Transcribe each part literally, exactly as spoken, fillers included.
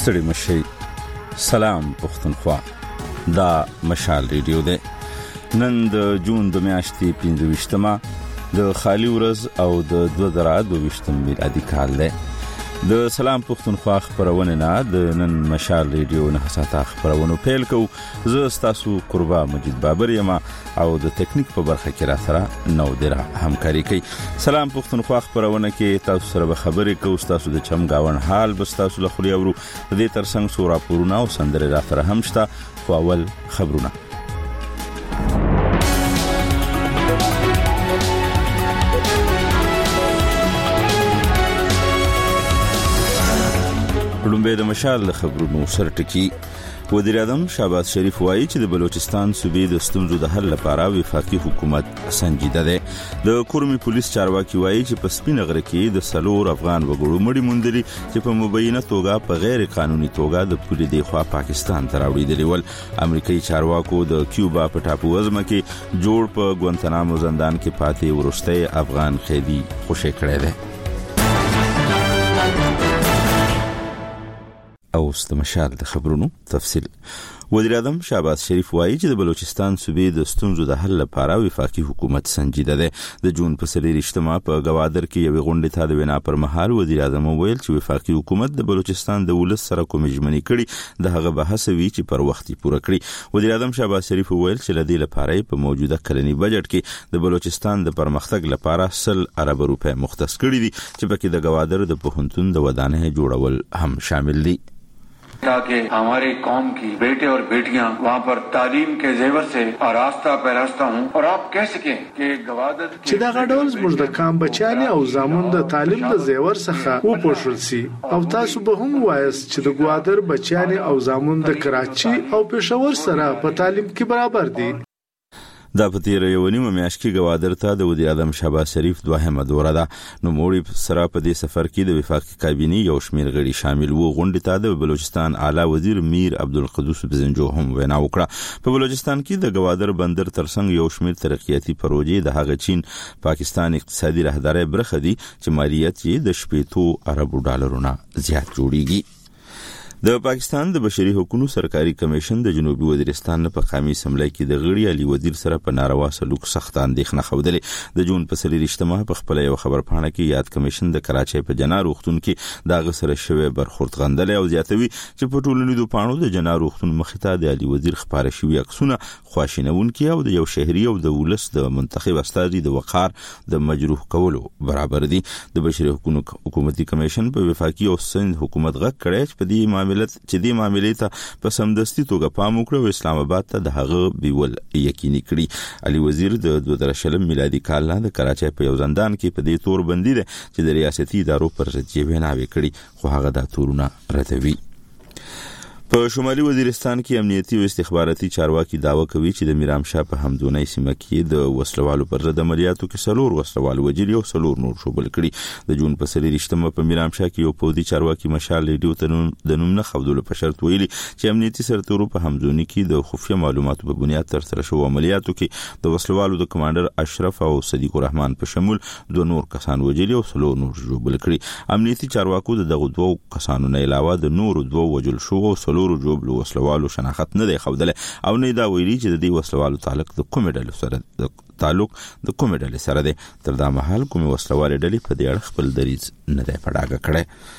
ستړي مشي. سلام پښتونخوا، دا مشال ریډیو ده. نن د جون د میاشتې پنځه ویشتمه د خالی ورځ او د دوه زره دوه ویشتم میلادي کال ده. د سلام پښتونخوا خبرونه نه د نن مشال ریډیو نه ساته خبرونه پیل کو. زه تاسو قربا مجید بابر یم او د ټیکنیک په برخه کې را سره نو دره همکاري کوي. سلام پښتونخوا خبرونه کې تاسو سره خبرې کوو. تاسو د چم گاون حال بس تاسو له خوري اورو د دې ترڅنګ سورا پورونه او سندره را سره هم شته. خو اول خبرونه. لومبه د مشال خبرونو سرټکی. وزیر اعظم شهباز شریف وایي چې د بلوچستان صوبې د ستونزو د حل لپاره وفاقي حکومت سنجیده ده. د کورمي پولیس چارواکي وایي چې په سپینغره کې د سلور افغان وګړو مړي موندلي چې په مبینه توګه په غیر قانوني توګه د پولې دی خوا پاکستان ته راوړل ول. امریکایي چارواکو د کیوبا په ټاپو وزمه کې جوړ په ګوانتانامو زندان کې پاتې ورسته افغان قیدي خوشی کړی دی. او استمشال د خبرونو تفصیل. وزیر اعظم شهباز شریف وایي چې د بلوچستان صوبې د ستونزو د حل لپاره وفاقي حکومت سنجیده ده. د جون په سلیریشتما په گوادر کې یو غونډه ته د وینا پر مهال وزیر اعظم ویل چې وفاقي حکومت د بلوچستان د ولس سره کوم ژمنې کړي د هغه بحث وی چې پر وخت پوره کړي. وزیر اعظم شهباز شریف ویل چې لدې لپاره په موجوده کلنی بجټ کې د بلوچستان د پرمختګ لپاره سل ارب روپے مختص کړي دي چې پکې د گوادر د پوهنتون د ودانۍ جوړول هم شامل دي. تاکہ ہمارے قوم کی بیٹے اور بیٹیاں وہاں پر تعلیم کے زیور سے آراستہ پیراستہ ہوں اور آپ کہہ سکیں کہ گوادر چې دا غډول زموږ د کام بچیانې او زامن د تعلیم د زیور څخه وپوښل سي او تاسو به هم وایست چې د گوادر بچیانې او زامن د کراچي او پېښور سره په تعلیم کې برابر دي. دا په تیر یو نیمه میاشت کې گوادر ته د وزیر اعظم شهباز شریف دوهمه دوره ده. نو موړي سره په دې سفر کې د وفاقي کابینه یو شمیر غړي شامل وو. غونډه ته د بلوچستان اعلی وزیر میر عبدالقدوس بزنجو هم وینا وکړه. په بلوچستان کې د گوادر بندر ترڅنګ یو شمیر ترقیاتي پروژې د هغه چین پاکستان اقتصادي راهداري برخه دي چې مالیات یې د شپږ اربو ډالرونو زیات جوړیږي. د پاکستان د بشري حقوقو سرکاري کمیشن د جنوبي وزیرستان په قومي اسمبلی کې د غړي علي وزیر سره په ناروا سلوک سخت اندېښنه خوده. د جون په سلیریشتمه په خپل یو خبرپاڼه کې یاد کمیشن د کراچۍ په جنا روغتون کې د غسر شوی برخورد غندل او زیاتوي چې په ټولنیزو پاڼو د جنا روغتون مخته د علي وزیر خبره شوی عکسونه خواشینون کې او د یو شهري او د ولس د منتخب استازي د وقار د مجروح کولو برابر دي. د بشري حقوقو حکومتي کمیشن په وفاقي او سند حکومت غږ کړی چې په دې معاملې چې دې معاملې ته په سمدستي توګه پام وکړي او اسلام آباد ته د هغه بیول یقیني کړي. علي وزیر د دوه زره شلم میلادي کال نه د کراچۍ په یو زندان کې په دې تور بندي ده چې د ریاستي ادارو پر ضد یې ویناوي کړي خو هغه د تورونه ردوي. په شمالي وزیرستان کې امنیتي او استخباراتي چارواکي داوا کوي چې د میرام شاه په همدونۍ سیمه کې د وسلوالو پر ضد عملیاتو کې سلور وسلوال وجري او سلور نور شوبل کړي. د جون په سلیریشتمه په میرام شاه کې یو پودي چارواکي مشال ریډیو ته د نوم نه خودلو په شرط ویلي چې امنیتي سرتورو په همدونۍ کې د خفیه معلوماتو په بنیاد تر سره شو عملیاتو کې د وسلوالو د کمانډر اشرف او صدیق الرحمن په شمول دوه نور کسان وجري او سلور نور شوبل کړي. امنیتي چارواکو دغه دوه کسانو نه علاوه د نور دوه وجل شو او سلور جوړ وسلوالو شناخت نه دی خوده او نه دا ویلي چې د دې وسلوالو تعلق د کوم ډول سره د تعلق د کوم ډول سره دی. تر دا مهال کوم وسلوال ډلې په دې اړه خپل دریځ نه دی پړاګه کړی.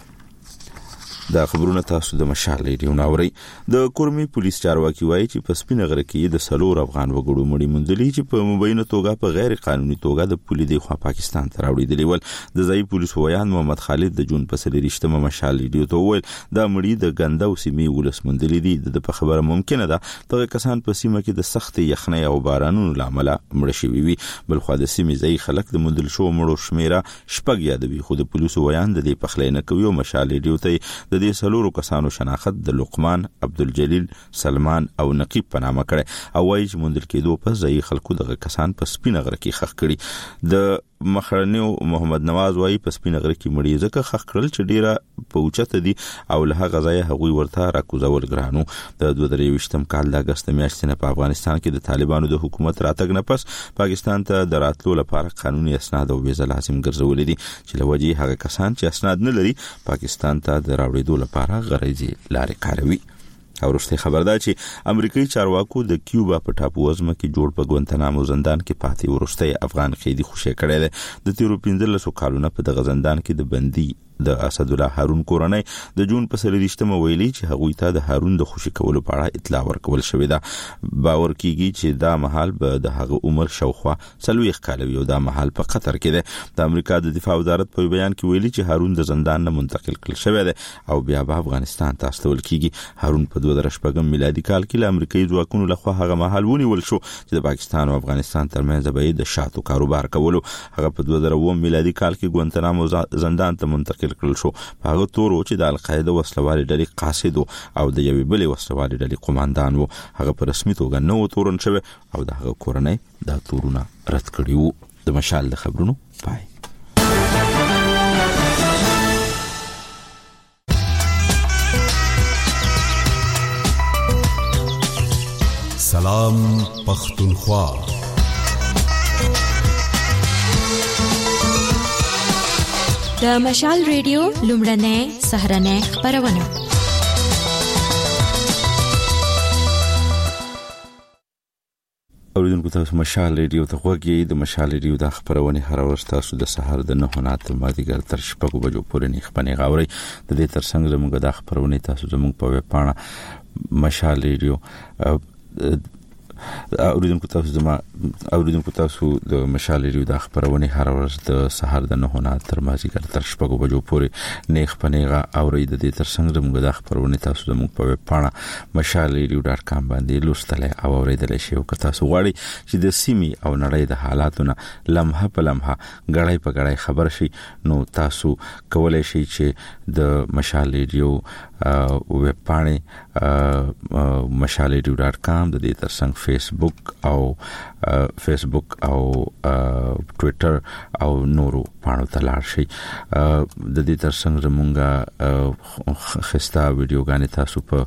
دا خبرونه تاسو د مشال ریډیو ناوري. د کورمي پولیس چارواکي وایي چې په سپینغره کې د سلور افغان وګړو مړي موندلي چې په مبینه توګه په غیر قانوني توګه د پولې دی خوا پاکستان ته راوړل ول. د ځای پولیس ویان محمد خالد د جون په سلیریشتمه مشال ریډیو ته ویل دا مړي د ګنده او سیمې ولس موندلي دي. د په خبره ممکنه ده دغه کسان په سیمه کې د سخت یخنۍ او بارانونو لامل مړ شوي وي. بل خو د سیمې ځای خلک د موندل شو مړو شمیره شپږ یادوي خو د پولیسو ویان د دې پخلی نه کوي او مشال ریډیو ته د دې سلورو کسانو شناخت د لقمان، عبدالجلیل، سلمان او نقیب په نامه کړي او وايي چې موندل کېدو په ځای خلکو دغه کسان په سپینغره کې خښ کړي. د مخرنیو محمد نواز وايي په سپینغره کې مړی ځکه خخ کړل چې ډیره پوچته دي او له غزای هغوی ورته راکوزول ګرانو. د دوه درې وشتم کال د اگست میاشتې نه په افغانستان کې د طالبانو د حکومت راتګ نه پس پاکستان ته د راتلو لپاره قانوني اسناد او ویزه لازم ګرځولې دي چې لوجه هغه کسان چې اسناد نه لري پاکستان ته د راوړېدو لپاره غریزي لارې کاروي. او وروسته خبر ده چې امریکایي چارواکو د کیوبا په ټاپو وزمه کې جوړ په ګوانتانامو زندان کې پاتې وروسته افغان قیدی خوشی کړی دی. د تیرو پنځلسو کالونو په دغه زندان کې د بندي د اسد الله هارون کورنۍ د جون په سلیریشتمه ویلي چې هغوی ته د هارون د خوشی کولو په اړه اطلاع ورکول شوې ده. باور کیږي چې دا محل به د هغه عمر شاوخوا څلوېښت کاله وي او دا محل په قطر کې ده. د امریکا د دفاع وزارت په بیان کې ویلي چې هارون د زندان نه منتقل کړل شوی دی او بیا به افغانستان ته استول کیږي. هارون په دوه زره شپږم میلادي کال کې له امریکایي ځواکونو لخوا هغه محل ونیول شو چې د پاکستان او افغانستان ترمنځ به د شاتو کاروبار کولو. هغه په دوه زره اووه میلادي کال کې ګوانتانامو زندان ته منتقل کړل شو. هغه تورو چې د القاعده وسلوالي ډلې قاصد او د یوې بلې وسلوالي ډلې قوماندان وو هغه په رسمي توګه نو تورن شوی او د هغه کورنۍ دا تورونه رد کړي وو. د مشال د خبرونو پای. سلام پختونخوا. د مشال ریډیو لومړنۍ سهرنۍ خبرونه. اوریدونکو تاسو مشال ریډیو ته غوږی. د مشال ریډیو د خبرونه هر ورځ تاسو د سهار د نه نه تر مازیګر تر شپږو بجو پورې نه خبرونه غاوري. د دې ترڅنګ زموږ د خبرونه تاسو زموږ په ویب پاڼه مشال ریډیو اوریدونکو تاسو زما اوریدونکو تاسو د مشال ریډیو د خبرونه هر ورځ د سهار د نه نه تر مازیګر تر شپږو بجو پورې نه خبرونه غاوري. د دې ترڅنګ زموږ د خبرونه تاسو زموږ په ویب پاڼه مشال ریډیو ډاټ کام باندې لوستلای او اوریدلای شئ. او که تاسو غواړئ چې د سیمې او نړۍ د حالاتونو لمحه په لمحه غړای په غړای خبر شئ نو تاسو کولای شئ چې د مشال ریډیو ویب پاڼه مشال ریډیو ډاټ کام د دې ترڅنګ فیسبوک او فیسبوک او ټوئیټر او نورو پاڼو ته لاړ شئ. د دې ترڅنګ زمونږه خستا ویډیوګانې تاسو په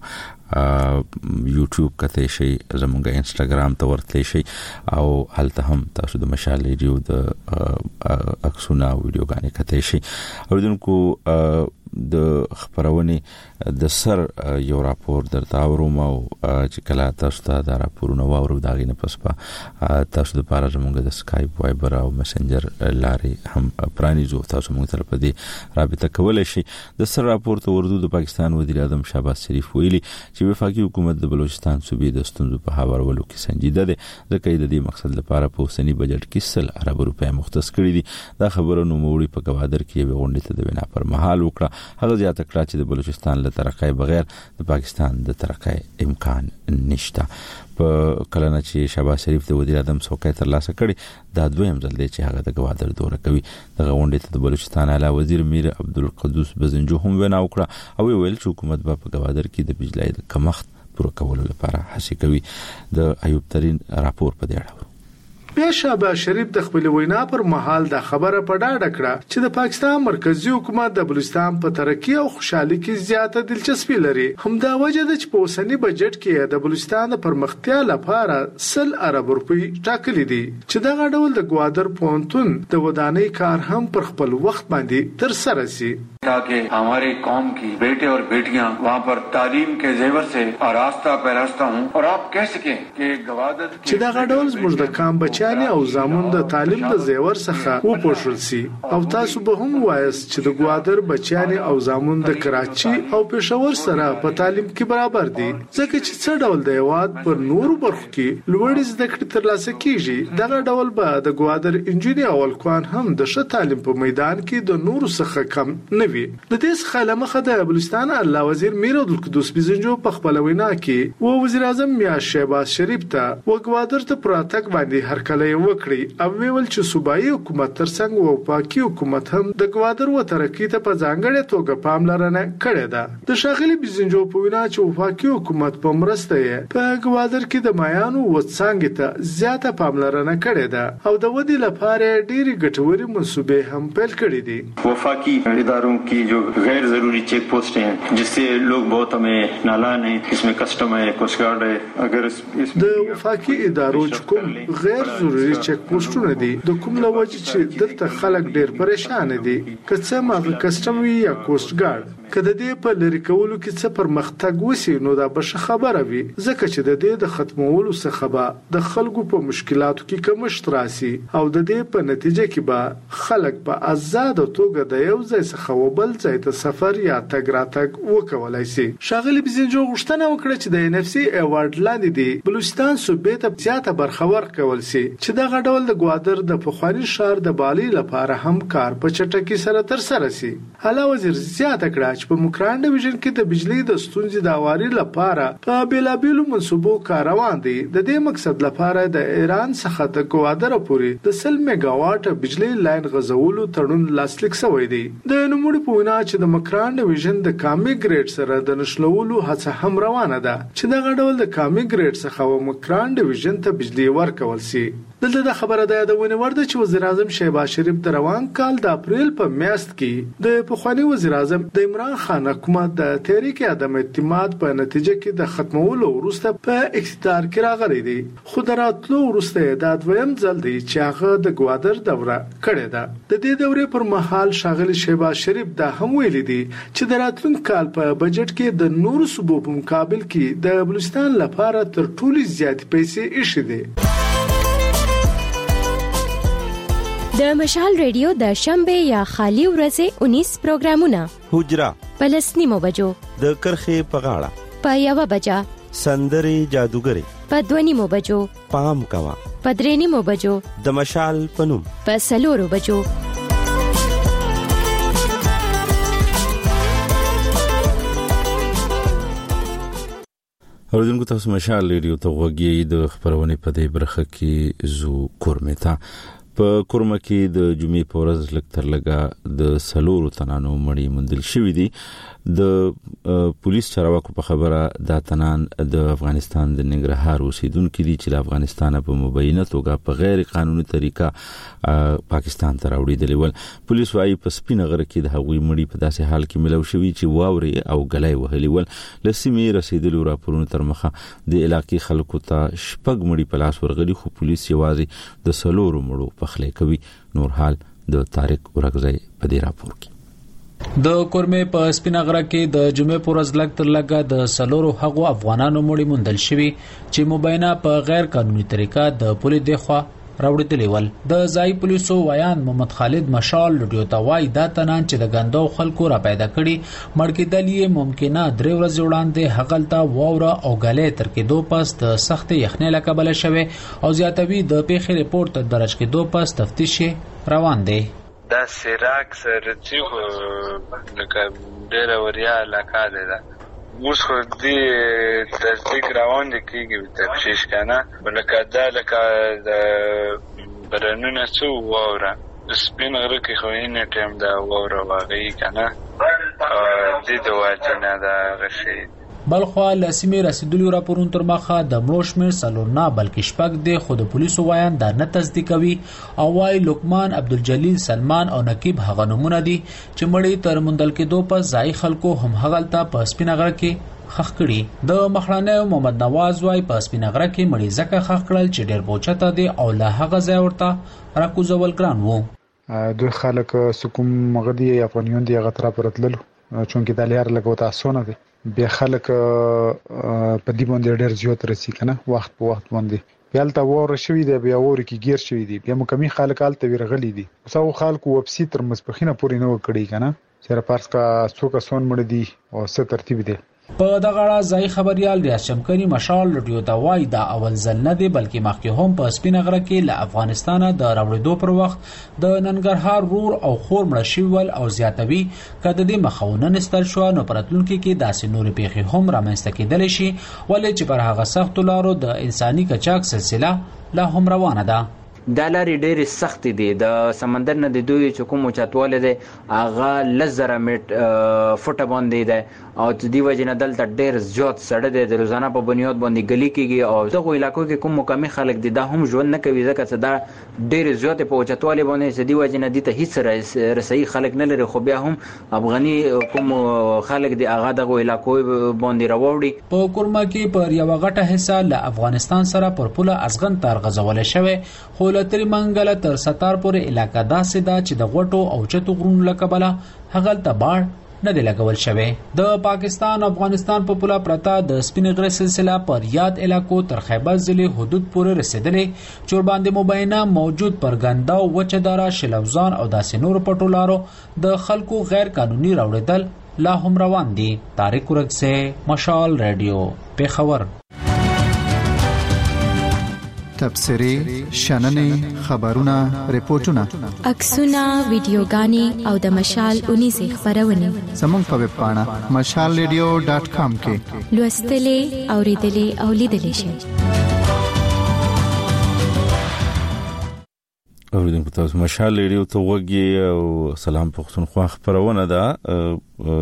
یوټیوب کته شي زمونږه انستګرام ته ورته شي او هلته هم تاسو د مشال ریډیو د اکسونا ویډیوګانې کته شي. اوریدونکو د خبرونه د سر یو راپور درته اورم او چې کله تاسو ته دا راپورونه واورو دا غینه پس په تاسو د پاره زمونږ د سکایپ وایبر او میسنجر لارې هم پرانیزو تاسو موږ سره په دې رابطه کولای شئ. د سر راپور ته ورته د پاکستان وزیر اعظم شهباز شریف ویلي چې وفاقي حکومت د بلوچستان صوبې د ستونزو په هوارولو کې سنجیده ده ځکه د دې مقصد لپاره په اوسنی بجټ کې سل ارب روپۍ مختص کړي دي. دا خبره نو موړي په گوادر کې یو غونډه ته د وینا پر مهال وکړه. هغه زیاته کړه چې د بلوچستان له ترقۍ بغیر د پاکستان د ترقۍ امکان نشته. په کلنه چې شهباز شریف د وزیر اعظم څوکۍ تر لاسه کړي دا دویم ځل دی چې هغه د گوادر دوره کوي. د غونډې ته د بلوچستان اعلی وزیر میر عبدالقدوس بزنجو هم وینا وکړه او ویل چې حکومت به په گوادر کې د بجلی د کمښت پوره کولو لپاره هڅې کوي. د ایوب ترین راپور په دې اړه بیا شهباز شریف د خپل وینا پر مهال د خبره په ډاډه کړه چې د پاکستان مرکزی حکومت د بلوچستان په ترقی او خوشحالي کې زیاته دلچسپي لري. همدا وجه ده چې په اوسنی بجټ کې د بلوچستان د پرمختیا لپاره سل ارب روپۍ ټاکلي دي چې دغه ډول د گوادر پونتون د ودانۍ کار هم پر خپل وخت باندې تر سره شي تاکہ ہمارے قوم کی بیٹے اور بیٹیاں وہاں پر تعلیم کے زیور سے آراستہ پیراستہ ہوں اور آپ کہہ سکیں کہ گوادر چې دغه ډول زموږ د کام بچیانې او زامن د تعلیم د زیور څخه وپوښل سي او تاسو به هم وایست چې د گوادر بچیانې او زامن د کراچي او پېښور سره په تعلیم کې برابر دي ځکه چې څه ډول د هیواد پر نورو برخو کې لوړې زده کړې ترلاسه کیږي. دغه ډول به د گوادر انجینر او الکوان هم د ښه تعلیم په میدان کې د نورو څخه کم نه وي. د دې څخه لمخه د بلوچستان اعلی وزیر میر عبدالقدوس بزنجو په خپل وینا کې و وزیر اعظم میاں شهباز شریف ته وګوادر ته پراتک باندې هرکلی وکړي او ویل چې صوبایي حکومت ترڅنګ وفاقي حکومت هم د ګوادر و ترقی ته په ځانګړې توګه پاملرنه کړې ده. د ښاغلي بزنجو په وینا چې وفاقي حکومت په مرسته یې په ګوادر کې د مایانو وڅانګې ته زیاته پاملرنه کړې ده او د ودې لپاره ډېری ګټوري منصوبې هم پیل کړې دي. وفاقی اداروں کی جو غیر ضروری چیک پوسٹ ہیں جس سے لوگ بہت ہمیں نالان ہیں, اس میں کسٹم ہے, کوسٹ گارڈ ہے, اگر د وفاقي ادارو کوم غیر ضروری چیک پوسټونه دي د کوم لوجه چې دلته خلک ډېر پریشان دي که څه ماغه کسټم وي یا کوسټ ګارډ کله دې په لری کولو کې څه پرمختګ وسی نو دا به خبره وي ځکه چې د دې د ختمولو څخه به د خلکو په مشکلاتو کې کمښت راسي او د دې په نتیجه کې به خلک په آزاد توګه د یو ځای څخه وبل ځای ته سفر یا تګ راتګ وکولای شي. ښاغلي بزنجو غوښتنه وکړه چې د ان اف سی ایوارډ لاندې دی بلوچستان صوبې ته زیاته برخه ورکول شي چې دغه ډول د ګوادر د پخوانی ښار د بالي لپاره هم کار په چټکۍ سره تر سره شي. اعلی وزیر زیاته کړه په مکران ډیویژن کې د بجلی د ستونزې د اواري لپاره په بیلابیلو منصوبو کار روان دي. د دې مقصد لپاره د ایران څخه د ګوادر پورې د سل میگا واټ بجلی لاین غځولو تړون لاسلیک شوی دی. د نوموړي په وینا چې د مکران ډیویژن د کامي ګریډ سره د نښلولو هڅه هم روانه ده چې دغه ډول د کامي ګریډ څخه و مکران ډیویژن ته بجلی ورکول شي. دلته د خبره ده د ونی ورده چې وزیر اعظم شهباز شریف د روان کال د اپریل په میاشت کې د پخوانی وزیر اعظم د عمران خان حکومت د تحریک عدم اعتماد په نتیجه کې د ختمولو وروسته په اقتدار کې راغلی دی. خو د راتلو وروسته د دویم ځل دی چې هغه د ګوادر دوره کړې ده. د دې دورې پر مهال ښاغلي شهباز شریف دا هم ویلي دی چې د راتلونکي کال په بجټ کې د نورو صوبو په مقابل کې د بلوچستان لپاره تر ټولو زیات پیسې ایښې دي. د مشال ریډیو د شنبه یا خالی ورځې انیس پروګرامونه حجرا پلسنیمو بجو د کرخې په غاړه په یو بجا سندري جادوګری په دونیمو بجو پام کوا په درېنیمو بجو د مشال پنوم په سلورو بجو اوریدونکو تاسو مشال ریډیو ته وګورئ. د خبرونه په دې برخه کې زو کورمتا په کورمه کې د جمعې په ورځ لکتر لګا د سلورو تنانو مړی مندل شوې دي. د پولیس چارواکو په خبره دا تنان د افغانستان د ننګرهار اوسیدونکو دي چې د افغانستان په مبینه توګه په غیر قانوني طریقه پاکستان ته راوړل ول. پولیس وايي په سپینه غره کې د هغوی مړی په داسې حال کې ملو شوی چې واوري او غلای وهلی ول. لسمې رسیدلو راپورونو تر مخه د علاقې خلکو ته شپږ مړی په لاس ورغلي خو پولیس یوازې د سلورو مړو پخلی کوي. نور حال د طارق ورغزی په دې راپور کې. د کورمه په سپینغره کې د جمعې پر ورځ لګ تر لګه د سلورو هغو افغانانو مړي موندل شوي چې مبینه په غیر قانوني طریقه د پولیس دخوا راوړل ول. د ځای پولیسو ویان محمد خالد مشال لډیو ته وای دا تنان چې د غندو خلکو را پیدا کړي مړ کېدلې ممکنه درې ورځې وړاندې هغلته ووره او غلې تر کې دوه پس د سخت یخنۍ لکبل شوه او زیاتوي د پیښې ریپورت درج کې دوه پس تفتیش روان دی. دا سیراک سرچی خو لکه ډیره وریا علاقه ده اوس خو دې تصدیق روان دي کېږي تفتیش کنه لکه دا لکه د برنونه څو واوره سپین غره کې خو یې ټیم دا واوره واغی کنه دې د واجنه دا غشي. بلخوا لسیمې رسیدلو راپورون تر مخه د مړو شمېر څلور نه بلکې شپږ دی خو د پولیسو وایان دا نه تصدیقوي او وايي لقمان عبدالجلیل سلمان او نقیب هغه نمونه دي چې مړی تر موندل کېدو په ځای خلکو هم هغلته په سپینه غره کې خخ کړي. د مخړنۍ محمد نواز وايي په سپینه غره کې مړی ځکه خخ کړل چې ډېر بوچته دي او له هغه ځای ورته راکوزول ګران وو. دوی خلک سکوم مغدي افغانیون دی هغه طرف راتلل چونکې د لار لګو تاسو نه دي بیا خلک په دې باندې ډېر زیات رسی کنه وخت په وخت باندې بیالته وره شوی دی بیا وره کې گیر شوی دی بیا مکمل خلک آلته ورغلی دي اوسو خلکو وبسي تر مسپخینه پورې نه وکړي کنه چیرې پارس کا څوک سون مړ دي او څه ترتیب دي په دغه اړه ځای خبريال ریاض شمکري مشال رادیو ته وایي دا اول ځل نه دی بلکې مخکې هم په سپینه غره کې له افغانستانه د راوړېدو پر وخت د ننګرهار رور او خور مړه شوي او زیاتوي که د دې مخه ونه نیستل شوه نو په راتلونکي کې داسې نورې پیښې هم رامنځته کېدلی شي ولې چې پر هغه سختو لارو د انساني قاچاق سلسله لا هم روانه ده. دا لارې ډېرې سختې دي. د سمندر نه د دوی چې کوم اوچتوالی دی هغه لس زره میټ فوټه باندې دی او د دې وجې نه دلته ډېر زیات سړه دی د روزانه په بنیاد باندې ګلي کېږي او دغو علاقو کې کوم مقامي خلک دي دا هم ژوند نه کوي ځکه چې دا ډېرې زیاتې په اوچتوالي باندې د دې وجې نه دې ته هېڅ رسایي خلک نه لري خو بیا هم افغاني کوم خلک دي هغه دغو علاقو باندې راوړي. په کورما کې پر یوه غټه حصه له افغانستان سره پر پوله ازغن تار غځولی شوی خو له تریمنګله تر ستار پورې علاقه داسې ده چې د غوټو او چتو غرونو له کبله هغلته باړ نه دی لګول شوی. د پاکستان افغانستان په پوله پرته د سپینې غرې سلسله پر یاد علاقو تر خیبر ضلع حدود پورې رسیدلې چې ورباندې مبینه موجود پرګنده او وچه داره شلوزان او داسې نورو پټو لارو د خلکو غیر قانوني راوړېدل لا هم روان دي. طارق ورکسه مشال رادیو پیښور. تبصرې شننې خبرونه ریپورتونه عکسونه ویډیوګانې او د مشال اونیزه خبرونه زموږ په ویب پاڼه مشال ریډیو ډاټ کام کې لوستلې اوریدلې او لیدلې شئ. اوریدونکو تاسو مشال ریډیو ته وګورئ او سلام پښتونخوا خبرونه ده.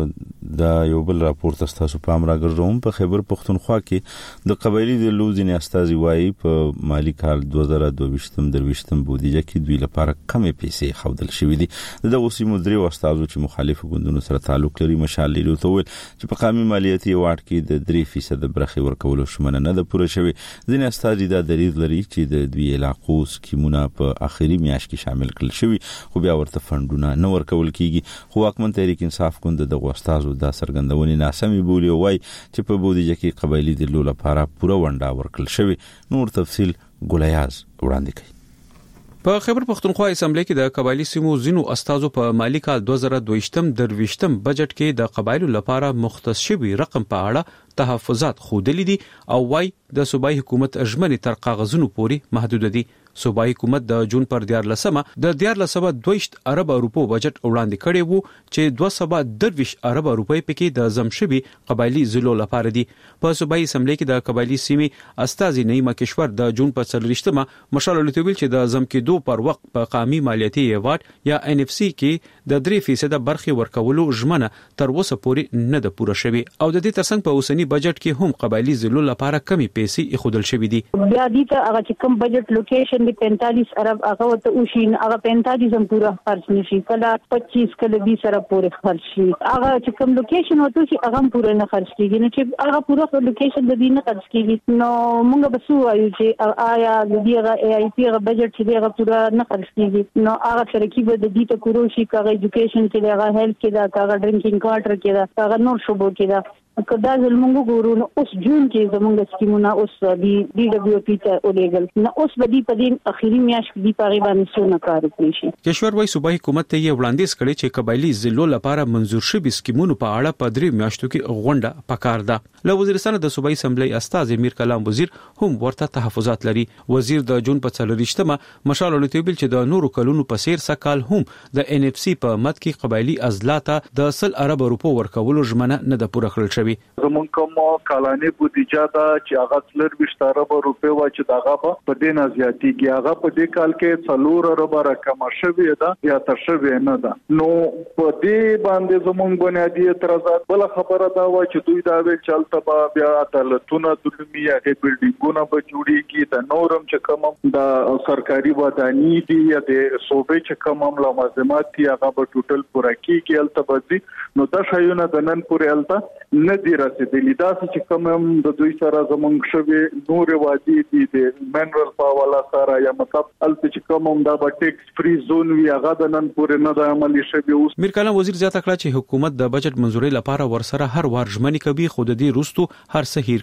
دا یو بل راپور تاسو په امر راګرځوم. په خیبر پښتونخوا کې د قبایلی د لوزینې استازي وایي په مالی کال دوه زره دوه ویشتم درویشتم بودیجه کې دوی لپاره کمې پیسې خودل شوې دي. د اوسې مدري استادو چې مخالف ګوندونو سره تعلق لري مشال ریډیو ته ویل چې په قومي مالیاتي واټ کې د درې فیصد برخې ورکولو شمنه نه ده پوره شوې. ځینې استازي دا دلیل لري چې د دوی علاقو سکیمونه په اخري میاشت کې شامل کړل شوی خو بیا ورته فندونه نه ورکول کیږي. خو حکومت تحریک انصاف ګوند د غوستازو د سرګندونې ناسمي بولی او وايي چې په بودیجه کې قبایلی د لولو لپاره پوره ونډه ورکړل شوی. نور تفصیل ګولیاز وړاندې کوي. په خیبر پښتونخوا اسمبلی کې د قبایلی سیمو زینو استازو په مالی کال دوه زره دوه ویشتم درویشتم بجټ کې د قبایلو لپاره مختص شوی رقم په اړه تحفظات خودلې دي او وايي د صوبایي حکومت اجمنې تر کاغذونو پورې محدود دي. صوبایي حکومت د جون پر دیارلسمه د دیارلسمه دویشت ارب روپو بجټ وړاندې کړی وو چې دوه سوه درویشت ارب روپۍ پکې د زمشبي قبایلی ضلعو لپاره دي. په صوبایي اسمبلی کې د قبایلی سیمې استازي نعیمه کشور د جون په څلوېښتمه مشال لوتویل چې د زم کېدو پر وخت په قومي مالیاتي واټ یا ان اف سي کې د درې فیصد برخې ورکولو ژمنه تر اوسه پورې نه ده پوره شوې او د دې ترڅنګ په اوسنی بجټ کې هم قبایلی ضلعو لپاره کمی پیسې ایښودل شوې دي. بیا دې ته هغه چې کوم بجټ لوکیشن د پینتالیس ارب هغه ته وشین هغه پینتالیس هم پورا خرج نشي کله پچیس کله بیس ارب پورې خرج شي هغه چې کوم لوکیشن وته شي هغه پورا نه خرج کیږي نه چې هغه پورا لوکیشن د دې نه خرج کیږي نو موږ به سو وایو چې آیا د دې هغه ای آی پی هغه بجټ چې هغه پورا نه خرج کیږي نو هغه ترکیب د دې ته کورو شي هغه ایجوکیشن کې هغه هیلث کې دا هغه ډرینکینګ واټر کې دا هغه نور شوبو کې دا کدا زلمونږ ګورو نو اوس جون کې زمونږ سکیمونه اوس دی ډي دبليو پی ته اولېګل نو اوس به دې په دې اخیری میاشت کې په غیبه نسونه کار وکړي شي. کشور وايي صوبایي حکومت ته یې وړاندیز کړی چې قبایلی ضلعو لپاره منزور شوي سکیمونو په اړه په درې میاشتو کې غونډه پکار ده. له وزیرستان د صوبایي اسمبلی استاد امیر کلام وزیر هم ورته تحفظات لري. وزیر د جون په څلوېښتمه مشال لوتویل چې د نورو کلونو په سیر سکال هم د ان اف سی په مد کې قبایلی ازلاته د سل ارب روپو ورکولو ژمنه نه ده پوره کړل شوی. زمونږ کوم کالاني بودیجه دا چې هغه څلور ارب روپے وا چې داغه په دې نه زیاتیږي هغه په دې کال کې څلور ارب رقم شوی دا یا تر شوی نه ده نو په دې باندې زمونږ بنیادی اعتراضات بل خبره دا و چې دوی دا ویل چلته به بیا عدالتونه د لومیا کې بلډینګونه به جوړیږي د نورم چې کوم د سرکاري ودانی دي یا د صوبې چې کوم لوازمات دي هغه به ټوټل پوره کیږي التبدي نو دا شایونه د نن پورې الته نه دی رسیدلی دا چې کوم د دوی سره زمونږ شوی نور وادي دي د منرال پاولا سره یا مطلب الته چې کوم دا به ټیکس فری زون وی هغه د نن پورې نه د عملی شوی. اوس میر کلام وزیر زیاته کړه چې حکومت د بجټ منزوري لپاره ورسره هر وار ژمنې کوي خو د دې روستو هر څه هیر کړی.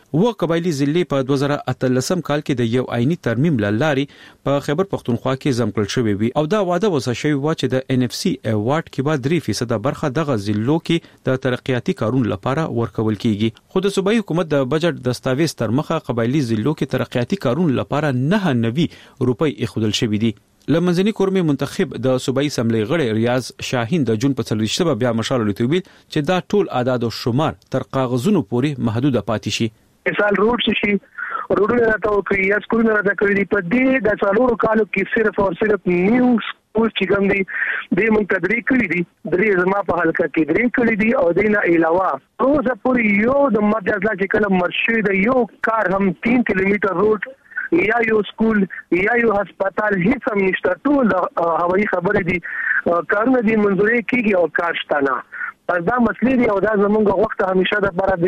و قبایلی ضلع په دوه زره اتلسم کال کې د یو آئینی ترمیم لارې په خیبر پختونخوا کې ځمکړل شوی وي او دا وعده وسه شوی و چې د ان اف سي ایوارډ کې به درې فیصد برخه دغه ضلعو کې د ترقیاتي کارونو لپاره ورکول کیږي. خو د صوبایي حکومت د بجټ دستاویز تر مخه قبایلی ضلعو کې ترقیاتي کارونو لپاره نه نوي روپۍ ایښودل شوې دي. لمنځنی کورمې منتخب د صوبایي اسمبلی غړی ریاض شاهین د جون په څلوېښتمه بیا مشال لیدوي چې دا ټول اعداد او شمار تر کاغذونو پورې محدود پاتې شي. مثال روډ شي روډونه راته کوي یا سکولونه راته کوي په دې د څلورو کالو کې صرف او صرف نیو سکول چې کوم دي د مون تدریج کړی دي درې زما په حلقه کې درې کړی دي او دینه علاوه روزه پورې یو د مدرسه چې کله مرشد د یو کار هم تین کیلومتر روډ یا یو سکول یا یو هسپتال هیڅ هم نشته. ټول هوایي خبرې دي کارونه دي منځوري کیږي او کار شته نه. پس دا مسلې دی او دا زمونږ وخت همیشه د لپاره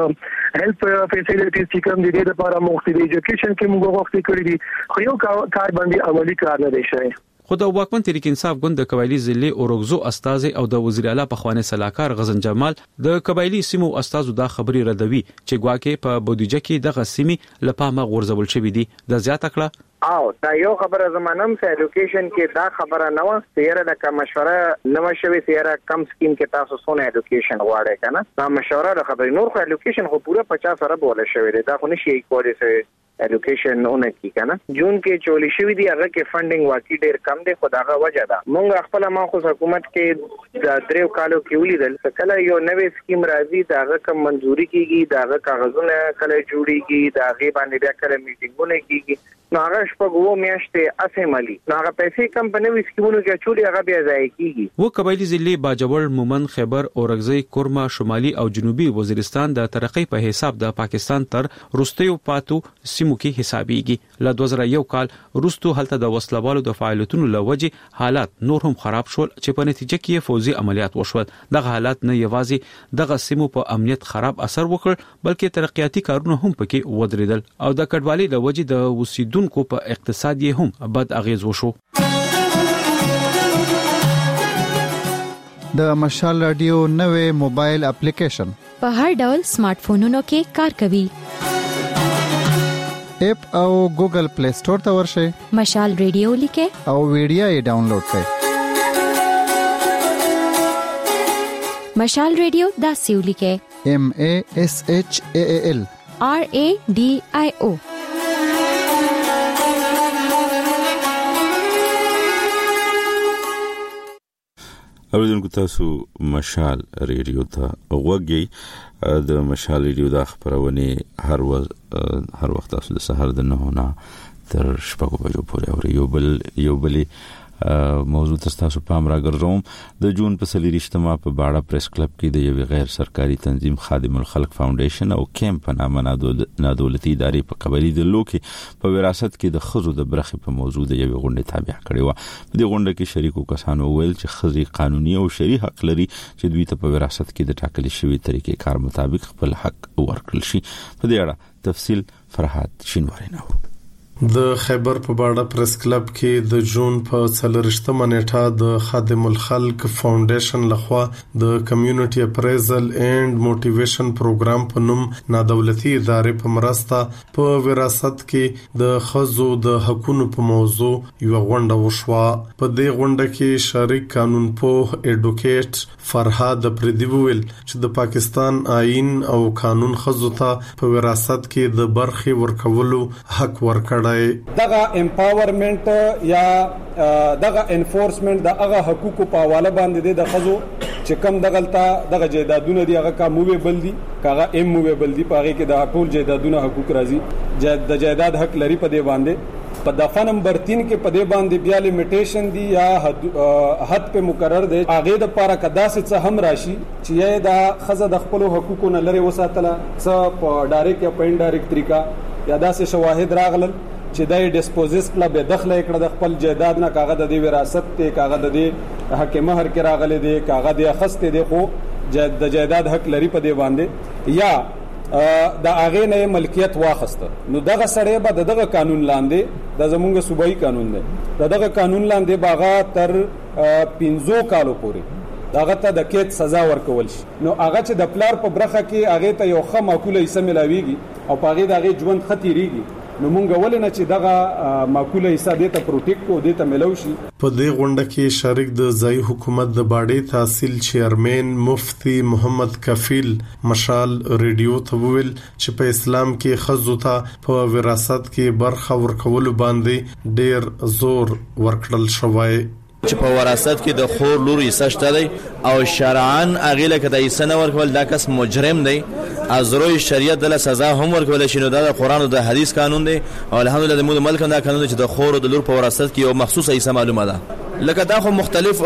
د هیلث فیسیلیټیز چې کوم دي د لپاره مختلف ایجوکیشن کې موږ وخت کړی دي خو یو کار باندې عملی کار نه دی شوی. خو د واکمن تحریک انصاف ګوند د قبایلی ضلع اورګزو استاذ او د وزیر اعلی پخوانی صلاحکار غزن جمال د قبایلی سیمو استاذو دا خبري ردوي چې ګواکې په بودیجه کې دغه سیمې لپاره غورځول شوې دي. د زیاته کړه او دا یو خبره زمانم سه ایجوکیشن کې دا خبره نه و سیاره د کوم مشوره نو شوي سیاره کم سکیم کې تاسو سونه ایجوکیشن غواړئ کنه دا مشوره د خبرې نور خو ایجوکیشن خو پوره پچاس ارب ولا شوی دی دا خو نشي کولای سه ایجوکیشن اون کی کنه جون کې چولی شوی دی هغه کې فندینګ واقعي ډیر کم دی خو داغه وجه ده مونږ خپل ما خو حکومت کې د دریو کالو کې ولیدل کله یو نوې سکیم راځي داغه کم منځوري کیږي داغه کاغذونه کله جوړیږي داغه باندې بیا کله میټینګونه کیږي نو هغه شپږو میاشتې اسمالي نو هغه پیسې کم په نوې سکیمونو کې چولي هغه بیا ځای کیږي. و قبایلی ضلع باجوړ مومند خیبر اورګزی کورما شمالي او جنوبي وزیرستان د ترقۍ په حساب د پاکستان تر روستیو پاتو سیمو کې حسابيږي. ل دوه زره یو کال روستو هلته د وسلوالو د فعالیتونو لوجه حالات نور هم خراب شول چې په نتیجه کې فوزي عملیات وشول. دغه حالات نه یوازې دغه سیمو په امنیت خراب اثر وکړ بلکې ترقیاتي کارونه هم پکې ودرېدل او د کډوالۍ لوجه د وسیدو کو په اقتصاد یې هم بد اغیز وشو. د مشال رادیو نوې موبایل اپلیکیشن په هر ډول سمارټ فونونو کې کار کوي. اپ او ګوګل پلی سٹور ته ورشئ مشال رادیو لیکه او ویډیو یې ډاونلوډ کړئ. مشال رادیو دا سیو لیکه M A S H A A L R A D I O. اوریدونکو تاسو مشال ریډیو ته وګورئ. د مشال ریډیو د خبرونه هر وخت هر وخت تاسو د سحر د نه نه تر شپږ بجو پورې اوري. یو بل یو بل موضوع تاسو پام راګرځوم. د جون په سلیریشتما په باړه پریس کلب کې د یو غیر سرکاري تنظیم خادم الخلق فاونډیشن او کیمپ په نامه نادولتي ادارې په قبایلی ضلعو کې په وراثت کې د خزو د برخې په موضوع د یو غونډه تابع کړې و. په دې غونډه کې شریکو کسانو ویل چې خزي قانوني او شرعي حق لري چې دوی ته په وراثت کې د ټاکلي شوی طریقې کار مطابق خپل حق ورکړل شي. په دې اړه تفصیل فرحات شینوارینه. د خیبر په باړه پریس کلب کې د جون په څلورشتمه نیټه د خادم الخلق فاونډیشن لخوا د کمیونټي اپریزل اینڈ موټیویشن پروګرام په نوم نادولتي ادارې په مرسته په وراثت کې د خزو د حقوقو په موضوع یو غونډه وشوه. په دې غونډه کې شریک قانون پوه اډوکیټ فرهاد پردی ویل چې د پاکستان آئین او قانون خزو ته په وراثت کې د برخې ورکولو حق ورکړ. دغه امپاورمنت یا دغه انفورسمنت د هغه حقوقو په حواله باندې د خزو چې کم دغلطه دغه جیدادونه دی هغه کا موویبل دي کاغه ام موویبل دي په هغه کې د ټول جیدادونه حقوق راځي د جیداد حق لري په دې باندې. په دفعه نمبر تین کې په دې باندې بیا لیمیټیشن دي یا حد حد په مقرر دي هغه د پاره کدا څه هم راشي چې دا خزه د خپل حقوقو نه لري وساتله څه په ډایرکټ یا په انډایرکټ طریقه یا داسې شواهد راغلل چې دای ډیسپوزیس کلب دخل کړه د خپل جیداد نه کاغه د دې وراثت ته کاغه د دې حق مہر کې راغلي دي کاغه د خسته دي خو د جیداد حق لري په دې باندې یا د اغه نه ملکیت واخسته نو دغه سړی به دغه قانون لاندې د زمونږ صوبایي قانون دی دغه قانون لاندې باغا تر پنځو کالو پورې دغه ته د کېد سزا ورکول شي. نو هغه چې د پلار په برخه کې هغه ته یو ښه معقوله حصہ ملاويږي او په هغه دغه ژوند خطرېږي، نو مونږ ولې نه چې دغه معقوله حصہ دې ته پروټیکټ کو دې ته ملو شي. په دې غونډه کې شریک د ځای حکومت د باډي تحصیل چیرمن مفتی محمد کفیل مشال ریډیو ته ویل چې په اسلام کې خزو ته په وراثت کې برخه ورکول باندې ډیر زور ورکړل شوی چې په وراثت کې د خور لور حصہ شته دی او شرعاً هغه لکه د حصہ نه ورکول دا کس مجرم دی، ازروی شریعت دله سزا هم ورکول شي. نو دا د قران او د حدیث قانون دی او الحمدلله د مول ملک دا قانون چې د خور او د لور په وراثت کې یو مخصوصه حصہ معلومه ده. لکه دا خو مختلف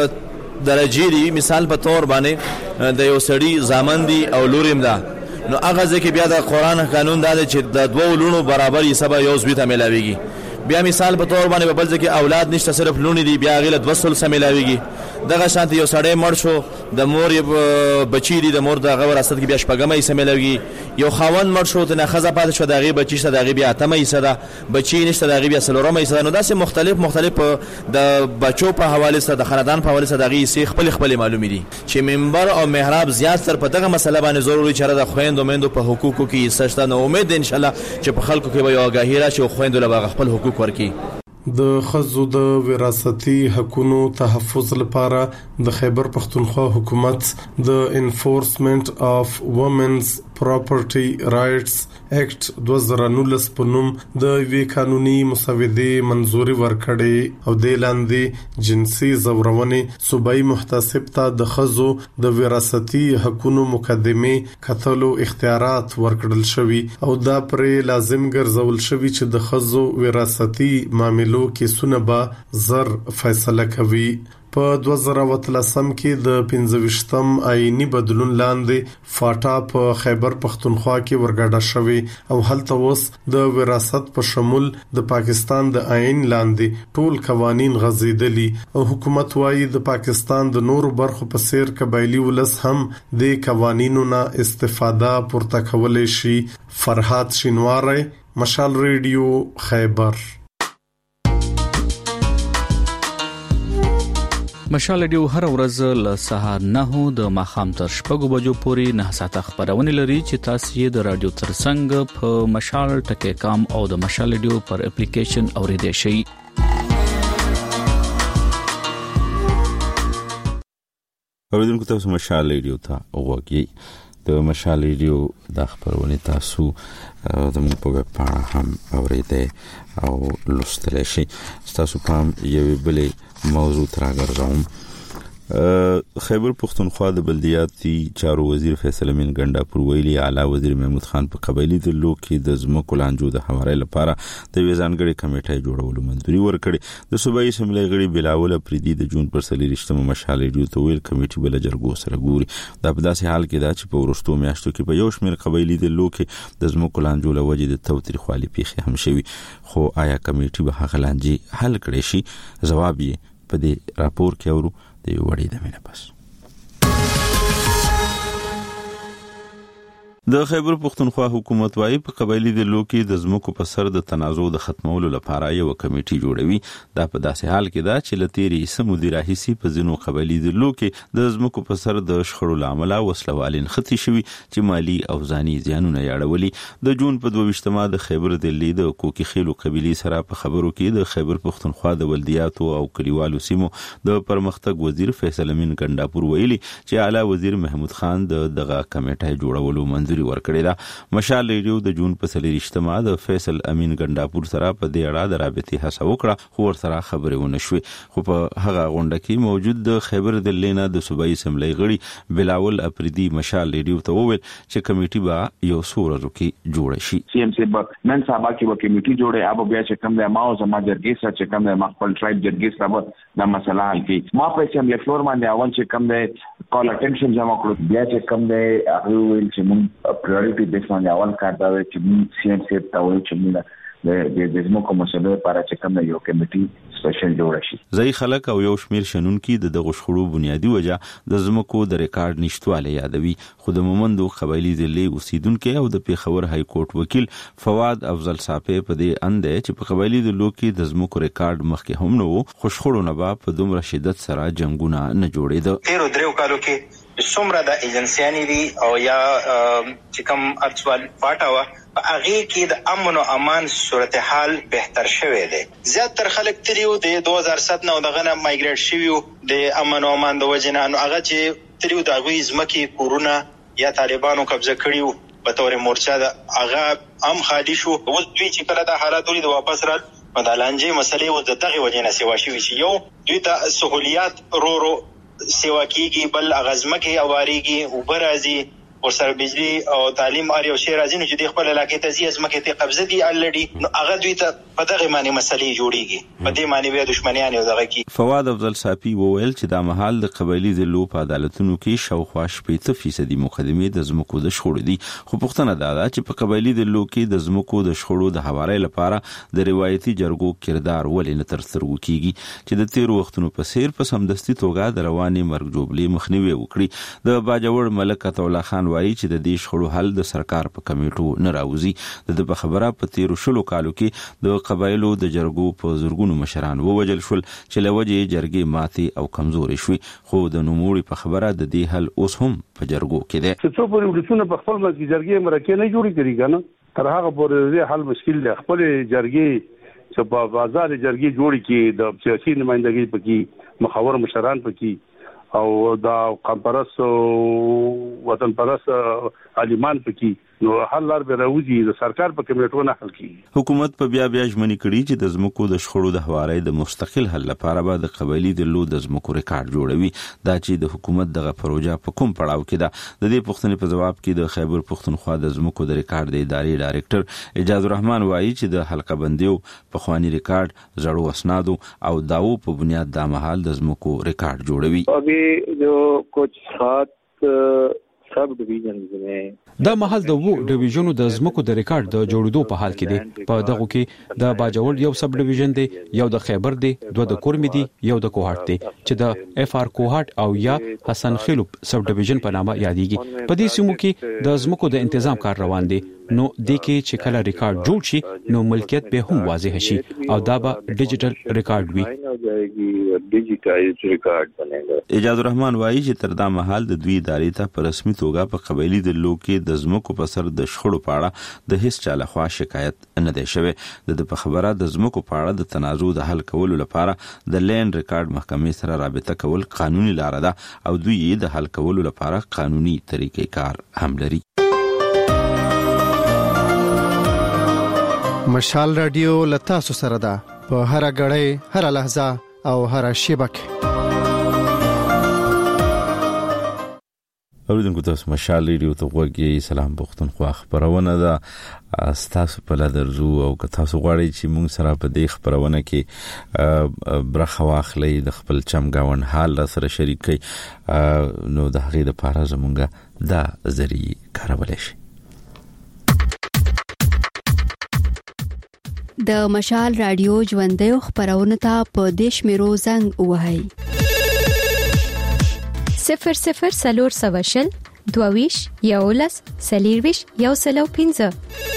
درجې دي، مثال په تور باندې د یو سړي زامن دي او لوریم ده، نو هغه ځکه بیا د قران قانون دا چې د دوه لونو برابر حصہ به یو ځوی ته ملاويږي. بیا مثال په تور باندې په بل ځکه اولاد نشته صرف لونی دی، بیا غیله دوسل سملاويږي. دغه شانتي یو سړی مړ شو د مور بچی دی، د مور د وراثت کې بیا شپږمې سملاويږي. یو خاوند مړ شو ته خزه پات شو دغه بچی شته دغه بیا اتمې سره بچی نشته دغه بیا سلورمې سره. نو داسې مختلف مختلف د بچو په حواله سره د خاندان په حواله سره دغه سی خپل خپل معلومي دي چې منبر او محراب زیات تر په دغه مسله باندې ضروري چې د خويندو مندو په حقوقو کې سشته. نو امید ان شاء الله چې په خلکو کې به یو غاهی راشي او خويندو له خپل حقوق ورکی. د خزو د وراثتي حقوقو تحفظ لپاره د خیبر پختونخوا حکومت د انفورسمنت اف وومنز پراپرټي رائټس اکټ دوه زره نولس په نوم د وی قانوني مسودې منزوري ورکړې او د لاندې جنسي زورونې صوبایي محتسب ته د خزو د وراثتي حقوقو مقدمه کتلو اختیارات ورکړل شوی او دا پرې لازم ګرځول شوی چې د خزو وراثتي معاملو کې سونه زر فیصله کوي. په دوه زره وتلسم کې د پنځه ویشتم آئینی بدلون لاندې فاټا په خیبر پختونخوا کې ورګډه شوی او هلته اوس د وراثت په شمول د پاکستان د آئین لاندې ټول قوانين غزیدلی او حکومت وايي د پاکستان د نورو برخو په څیر قبایلی ولس هم د قوانینو نه استفاده پورته کولای شي. فرحات شینواری، مشال ریډیو، خیبر. مشال ډیو هر ورځ له سهار نه د ماخام تر شپږو بجو پورې نه ساعته خبرونه لري چې تاسو یې د رادیو ترڅنګ په مشال ټکی کام او د مشال ډیو پر اپلیکیشن اوریدئ شئ. اوریدونکو تاسو مشال ډیو ته وګورئ. د مشال ډیو د خبرونه تاسو د موږ په ویب پاڼه هم اوریدئ او لوستل شئ. تاسو پام یو بلې موضوع تراګرځوم. خیبر پختونخوا د بلدیاتي چارو وزیر فیصل امین ګنداپور ویلي اعلی وزیر محمود خان په قبایلی دلو کې د زمکو لانجو د حوارې لپاره د ویزانګړي کمیټې جوړولو منځوري ورکړي. د صوبایي اسمبلی غړي بلاول افریدي د جون پر څلورشتمه مشال ډیو ته ویل کمیټې بل جرګو سره ګوري. دا په داسې حال کې دا چې په ورستو میاشتو کې په یو شمېر قبایلی دلو کې د زمکو لانجو لوجې د توتریخوالي پیښې هم شوي، خو آیا کمیټې به هغه لانجې حل کړي شي؟ جواب یې په دې راپور کې اورو د یو وړي د مینه پس. د خیبر پختونخوا حکومت وايي په قبایلی دلو کې د زمکو په سر د تنازع د ختمولو لپاره یو کمیټي جوړوي. دا په داسې حال کې دا چې لتيري سمو دی راهسي په ځینو قبایلی دلو کې د زمکو په سر د شخړو لامل وسلوالین ختی شوي چې مالی او ځاني زیانونه یاړولي. د جون په دوه ویشتمه د خیبر دلی د کوکی خیلو قبيلي سره په خبرو کې د خیبر پختونخوا د ولدیاتو او کلیوالو سیمو د پرمختګ وزیر فیصل امین ګنداپور ویلي چې اعلی وزیر محمود خان د دغه کمیټه جوړولو منځوري ورکړی دا. مشال ریډیو د جون په څلورشتمه د فیصل امین ګنداپور سره په دې اړه د رابطې هڅه وکړه، خو ورسره خبرې ونه شوې. خو په هغه غونډه کې موجود د خیبر دلینا د صوبایي اسمبلی غړي بلاول افریدي مشال ریډیو ته وویل چې کمیټي به یو څو ورځو کې جوړ شي. سی ام سی به نن سبا کې به کمیټي جوړه اب بیا چې کوم د ماو زما جرګې سره چې کوم د خپل ټرایب جرګې سره د مسله حل کړي. ما په اسمبلی فلور باندې اول چې کوم د کال اټینشن جمع کړو، بیا چې کوم د هغه ویل چې موږ پرایورټي بیس باندې اول کار دا چې موږ سی ام سی ته وایو چې موږ د د زموږ مسلې لپاره چې کوم یو کمیټي سپیشل جوړ شي. ځای خلک او یو شمیر شنونکو د دغه شخړو بنیادی وجه د زمکو د ریکارډ نشټواله یادوي. خو د مومندو قبایلی ضلع اوسیدونکو او د پیښور های کورټ وکیل فواد افضل صافی په دې اند چې په قبایلی ضلعو کې د زمکو ریکارډ مخکې هم نو خو شخړو نه با په دومره شدت سره جنگونه نه جوړېده. تیر درو کالو کې څومره د ایجنسیانی دي او یا چې کوم اټوال پټاوه په هغه کې د امن او امان صورتحال بهتر شوه دی. زیاتره خلک تریو د دوه هزار سات نه دغه نه مایګریټ شویو د امن او امان د وجنه نو هغه چې تریو د غوي زمکي کورونا یا طالبانو قبضه کړیو په تور مورچا د هغه ام خالی شو. اوس دوی چې کله د حالات لري د واپس رال مدالانجې مسلې و د دغه وجنه سیوا شوی چې یو دوی ته سہولیات رو رو سیوا کیږي بل اغازمکه اواريږي او برازي او سر بجلی او تعلیم اړ یو شی راځي نو چې د خپل علاقې ته زیات مکه ته قبضه دي الډي نو هغه دوی ته په دغه معنی مسلې جوړیږي په دې معنی به دښمنیان یو دغه کی. فواد افضل صافی وویل چې د محل د قبایلی ضلعو په عدالتونو کې شاوخوا شپږ فیصد مقدمه د زمکو د شخړو دي. خو پښتنه دا ده چې په قبایلی ضلعو کې د زمکو د شخړو د حوالې لپاره د روایتي جرګو کردار ولې نه تر سترګو کیږي چې د تیر وختونو په سیر په سمدستي توګه د رواني مرګ جوړلې مخنیوي وکړي. د باجوړ ملک عطا الله خان وایي چې د دې شخړو حل د سرکار په کمیټو نه راوځي. د خبره په تیر شلو کالو کې د قبایلو د جرګو په زورګونو مشران ووجل شول چې لوجه جرګې ماتي او کمزوري شوي. خو د نوموړي په خبره د دې حل اوس هم په جرګو کې دی. څه څو پورې ولسونه په خپل مګ جرګې مرکه نه جوړی کړي کنه تر هغه پورې حل مشکل دی. خپل جرګې چې په بازار جرګې جوړی کې د سیاسي نمائندګۍ پکې مخاور مشران پکې او دا قمپرس وطن پرس عالمان پکې نو حل لار به راوځي د سرکار په کمیټو نه حل کیږي. حکومت په بیا بیا ژمنې کړي چې د زمکو د شخړو د حوالې د مستقل حل لپاره به د قبایلی ضلعو د زمکو ریکارډ جوړوي. دا چې د حکومت دغه پروژه په کوم پړاو کې ده. د دې پوښتنې په جواب کې د خیبر پښتونخوا د زمکو د ریکارډ د ادارې ډایرکټر اجاز الرحمن وایي چې د حلقه بندیو په خواني ریکارډ زړو اسنادو او داو په بنیاد د محل د زمکو ریکارډ جوړوي. ابي جو کچھ سات سب ډیویژنز نه دا محل د وو ډیویژنو د زمکو د ریکارډ د جوړېدو په حال کې دی. په دغه کې د باجوړ یو سب ډیویژن دی، یو د خیبر دی، دوه د کورمی دی، یو د کوهاټ دی چې د اف ار کوهاټ او یا حسن خیلو سب ډیویژن په نامه یادېږي. په دې سیمو کې د زمکو د تنظیم کار روان دی. نو د کې چې کله ریکارډ جوړ شي نو ملکیت به هم واضح شي او دا به ډیجیټل ریکارډ وي. ډیجیټایز ریکارډ بنېږي. اجاز الرحمن وایي چې تر دا مهال د دوی ادارې ته په رسمي توګه په قبایلی ضلعو کې د زمکو په سر د شخړو په اړه د هیڅ چا لخوا شکایت نه دی شوی. د په خبره د زمکو په اړه د تنازع د حل کولو لپاره د لینډ ریکارډ محکمې سره رابطه کول قانوني لار ده او دوی یې د حل کولو لپاره قانوني طریقې کار هم لري. مشال رادیو لتاسو سره ده په هر غړې هر لحظه او هر شیبه. اوریدونکو تاسو مشال رادیو ته وګورئ. سلام پښتونخوا خبرونه ده تاسو په لادرزو او که تاسو غواړئ چې موږ سره په دې خبرونه کې برخه واخلئ د خپل چمګاون حال سره شریک کړئ نو د هغې لپاره زموږ دا ذریعہ کارولای شئ. د مشال رادیو ژوندۍ خبرونه ته په دیش میرو زنګ وهاي صفر صفر سلور سواشل دوویش یولس سلیرویش یو سلو پینزه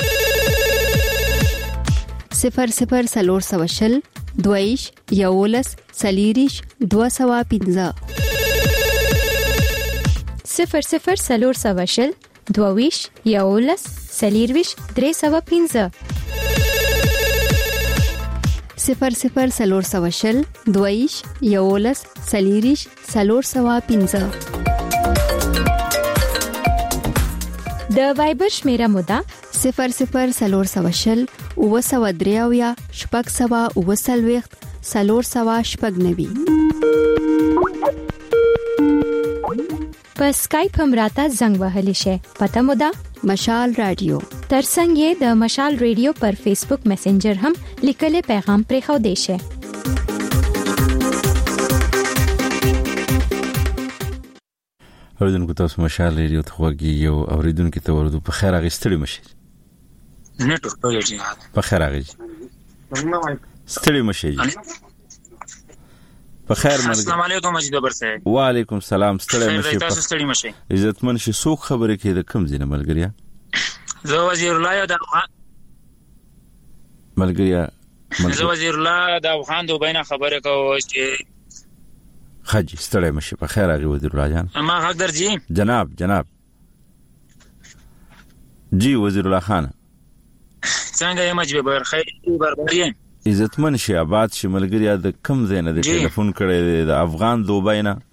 صفر صفر سلور سواشل دوویش یولس سلیریش دو سوا پینزه صفر صفر سلور سواشل دوویش یولس سلیرویش درې سوا پینزه صفر صفر سلور سواشل دویش یولس سلیریش سلور سوا پینزه. د وایبر شمیره مودا صفر صفر سلور سواشل او سوا دریاویا شپږ سوا او سلويخت سلور سوا شپږ نوي. په سکایپ هم راته زنګ وهلی شي. پته مودا مشال رادیو. ترڅنګ یې د مشال رادیو پر فیسبوک میسنجر هم لیکلې پیغام پرې خو دی شي. اوریدونکو تاسو مشال رادیو ته وګورئ. یو اوریدونکو ته ورته په خیر اغستړي مشه. Network ټول جهاد په خیر راغی ستړي مشي په خیر مرګ السلام علیکم مجید بر صاحب وعلیکم السلام ستړي مشي تاسو ستړي مشي عزتمن شي څوک خبره کې د کم ځینه ملګریا زه وزیر الله د افغان ملګریا زه وزیر الله د افغان د بینه خبره کوم چې خاجي ستړي مشي په خیر راغی وزیر الله جان ما حق درځي جناب جناب جی وزیر الله خان څنګه یم مجید بر خیر بربري عزتمن شي آباد شي ملګریا د کم زینه د ټلیفون کړي د افغان دوبای نه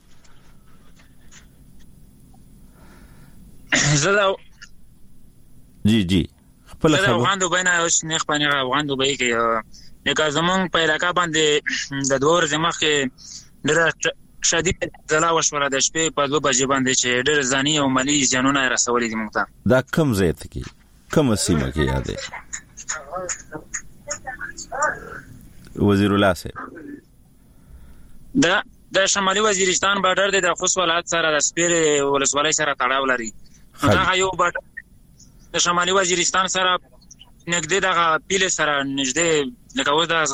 زه جی جی خپل خبر افغان دوبای نه اوس نه خپل افغان دوبای کې لکه زمون په علاقې باندې د دور زمخ کې ډېر شدید زلا وشوره د شپې په دوه بجې باندې چې ډېر ځاني او مالی ځانونه رسولې دي موږ ته دا کم زیات کې کم سیمه کې یادې وزیر الله صاحب دا د شمالي وزیرستان بارډر د خوست ولایت سره د سپیر ولسوالۍ سره تړاو لري دا یو بارډر د شمالي وزیرستان سره نږدې دغه پیل سره نږدې لکه و د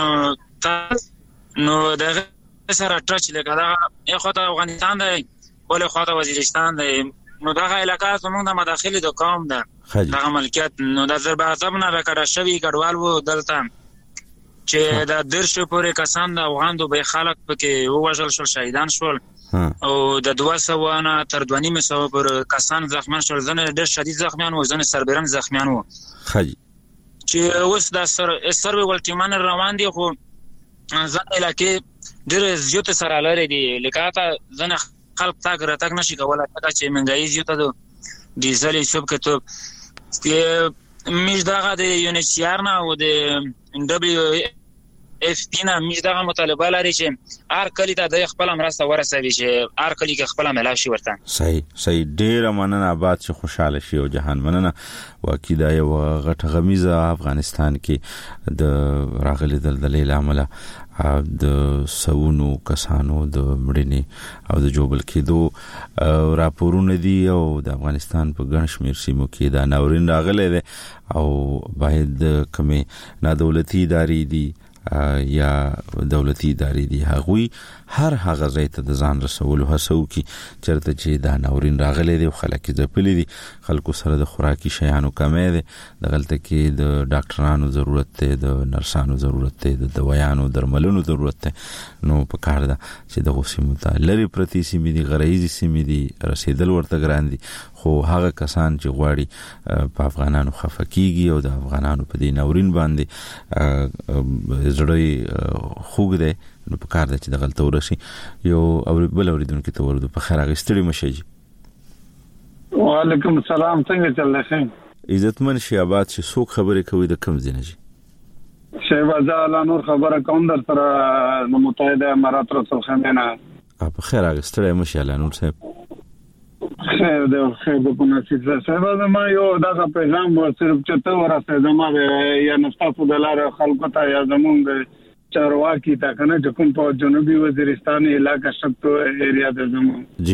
افغان نو د سره ټچ لکه دا یو خاطر افغانستان دی بل خاطر وزیرستان دی نو دغه علاقه زموږ د مداخله د قوم ده دغه ملکیت نو د آذربایجان نه راکړه شوی کډوال وو دلته چې د درش پورې کسان د افغان دوبه خلک پکې ووژل شول شهیدان شول او د دوه سوه نه تر دوه نیم سوه پر کسان زخمیان شول ځنه ډېر شدید زخمیان وو ځنه سربرن زخمیان وو خاجي چې اوس د سر سروي ولټیمان روان دي خو ځنه علاقې ډېر زیات سره لري دي لکه تا ځنه خلک تاګ راتګ نشي کولای چې منګای زیات ده ډیزل سب کتاب چې مش دغه د یونیسیار نه او د دبليو اف پی نه مش دغه مطالبه لري چې هر کلی ته د خپل مرسته ورسوي چې هر کلی کې خپل ملاوي شي ورته صحیح صحیح ډیر مننه آباد چې خوشاله شي او جهان مننه واکیدا یو غټه غمیزه افغانستان کې د راغلي دلدلې عمله د سونو کسانو د مړینې او د جوبل کېدو راپورونه دي او د افغانستان په ګڼ شمېر سیمو کې دا ناورین راغلی دی او باید کومې نادولتي ادارې دي یا دولتي ادارې دي هغوی هر هغه ځای ته د ځان رسولو هڅه وکړي چېرته چې دا ناورین راغلی دی او خلک یې ځپلي دي خلکو سره د خوراکي شیانو کمی دی دغلته کې د ډاکټرانو ضرورت دی د نرسانو ضرورت دی د دوایانو درملونو ضرورت دی نو په کار ده چې دغو سیمو ته لرې پرتې سیمې دي غرایزې سیمې دي رسېدل ورته ګران دي خو هغه کسان چې غواړي په افغانانو خفه کیږي او د افغانانو په دې ناورین باندې زړه خوږ دی نو په کار ده چې دغلته ورشي یو او بل اوریدونکو ته ورده په خیر غستړي مشي وعلیکم السلام څنګه چل خیر عزتمن شي آباد شي څوک خبرې کوي د کم ځینې جی شهباز اعلی نور خبره کوم در سره د متحده امارات رسول خمینا په خیر غستړي مشي اعلی نور صاحب خیر د خیر د پنځه سره شهباز ما یو دغه پیغام و صرف چته ورسه زما یا نستاسو د لار خلکو ته یا زمونږ چارواکي تا کنه چې کوم په جنوبي وزیرستان علاقې شپتو ایریا د زمو جی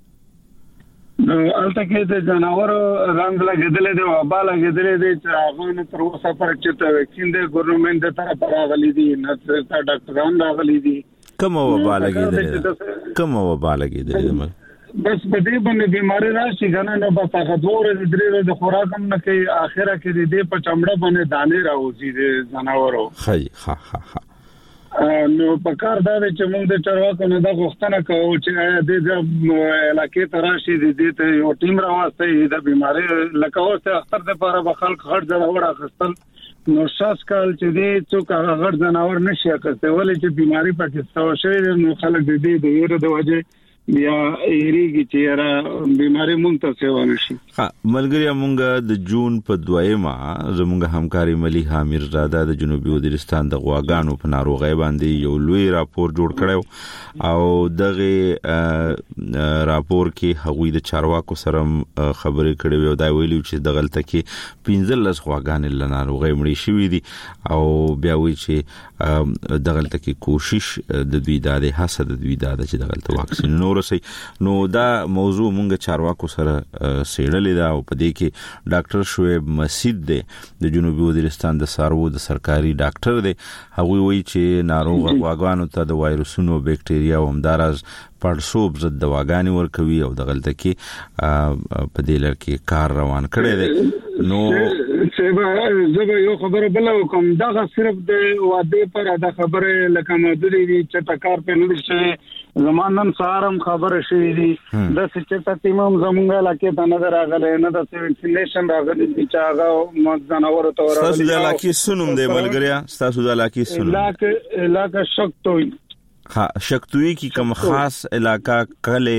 نو البته کې د جناور رنګ لګیدل دي او بالا لګیدل دي چې هغه نه تر اوسه پر چې ویکسین د ګورنمنت طرف راغلي دي نه تر ډاکټران راغلي دي کوم و بالا لګیدل کوم و بالا لګیدل بس په دې باندې بیماری راشي کنه نو بس هغه دوره د درې د خوراکم نه کوي اخره کې دې په چمړه باندې دانې راوځي د جناورو خي ها ها ها نو په کار دا چې موږ د چرواکو نه د غوښتنه کوو چې د علاقې تراشي د دې ته یو ټیم راوستي د بیماری لکه اوسه اختر د لپاره به خلک غړ ځناور اخستل نو شاس کال چې دې څوک هغه غړ ځناور نشي اخستل ولې چې بیماری پکې ستو شوی نو خلک د دې د یره د وجه بیا ایریږي چې را بیماری منتصف ونشي ها ملګری مونږه د جون په دویمه زمونږ همکاري مليحه میرزاده د جنوبي وزیرستان د غواګانو په ناروغي باندې یو لوی راپور جوړ کړو او دغه راپور کې هغوی د چارواکو سره خبرې کړې او دا ویلي چې د غلطه کې پنځه لس غواګان له ناروغي مړې شوې دي او بیا وی چې د غلطه کې کوشش د دوی د هڅه د دوی د چې د غلطه واکسین نور ورسي. نو دا موضوع مونږ چارواکو سره سیړلې ده او په دې کې ډاکټر شعیب مسید دی د جنوبي وزیرستان د سارو د سرکاري ډاکټر دی. هغه وایي چې ناروغ غواګانو ته د وایروسونو بکټریا او همدارز پړسوب ضد دواګانې ورکوي او د غلطه کې په دې لړ کې کار روان کړی دی. نو زه به یو خبره بل کوم دا صرف د واده پر دا خبره لکه مودري دي چې تکار په نور شي زمانن سارم خبره شي دي د چې تیمم زمونږه لکه د نظر راغله نه د ویکسینیشن راغلي چې هغه مځناور ته ورغلي. تاسو د لکه سنوم دی ملګریا تاسو د لکه سنوم لکه لکه شکتوي ها شکتوي کی کوم خاص علاقہ کله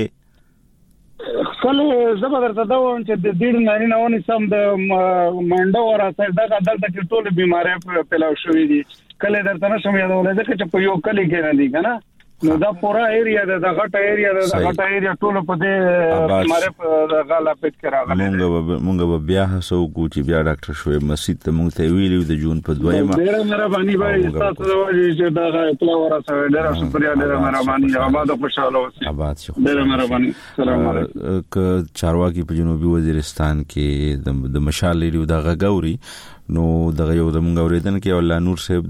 کله زبر ته دا و چې د ډیر نارینه ونی سم د منډه ورته دا دلته کې ټول بيماري پیلاو شوې دي. کله درته نشم یادولای چې په یو کلی کې نه دي کنه نو دا پورا ایریا د غټه ایریا د غټه ایریا ټول په دې بيماري په غلا پټ کراغله. مونږ مونږ بیا هڅو کو چې بیا ډاکټر شوی مسید ته مونږ ته ویلو د جون په دویمه ډیره مهرباني وای تاسو چې دا اطلاع ورسوي. ډیره شکریا ډیره مهرباني آباد خوشاله اوسئ. آباد شو. ډیره مهرباني. السلام علیکم. ک چارواکي په جنوبي وزیرستان کې د مشال لري د غغوري نو دغه یو د مونږ اوریدن کې الله نور صاحب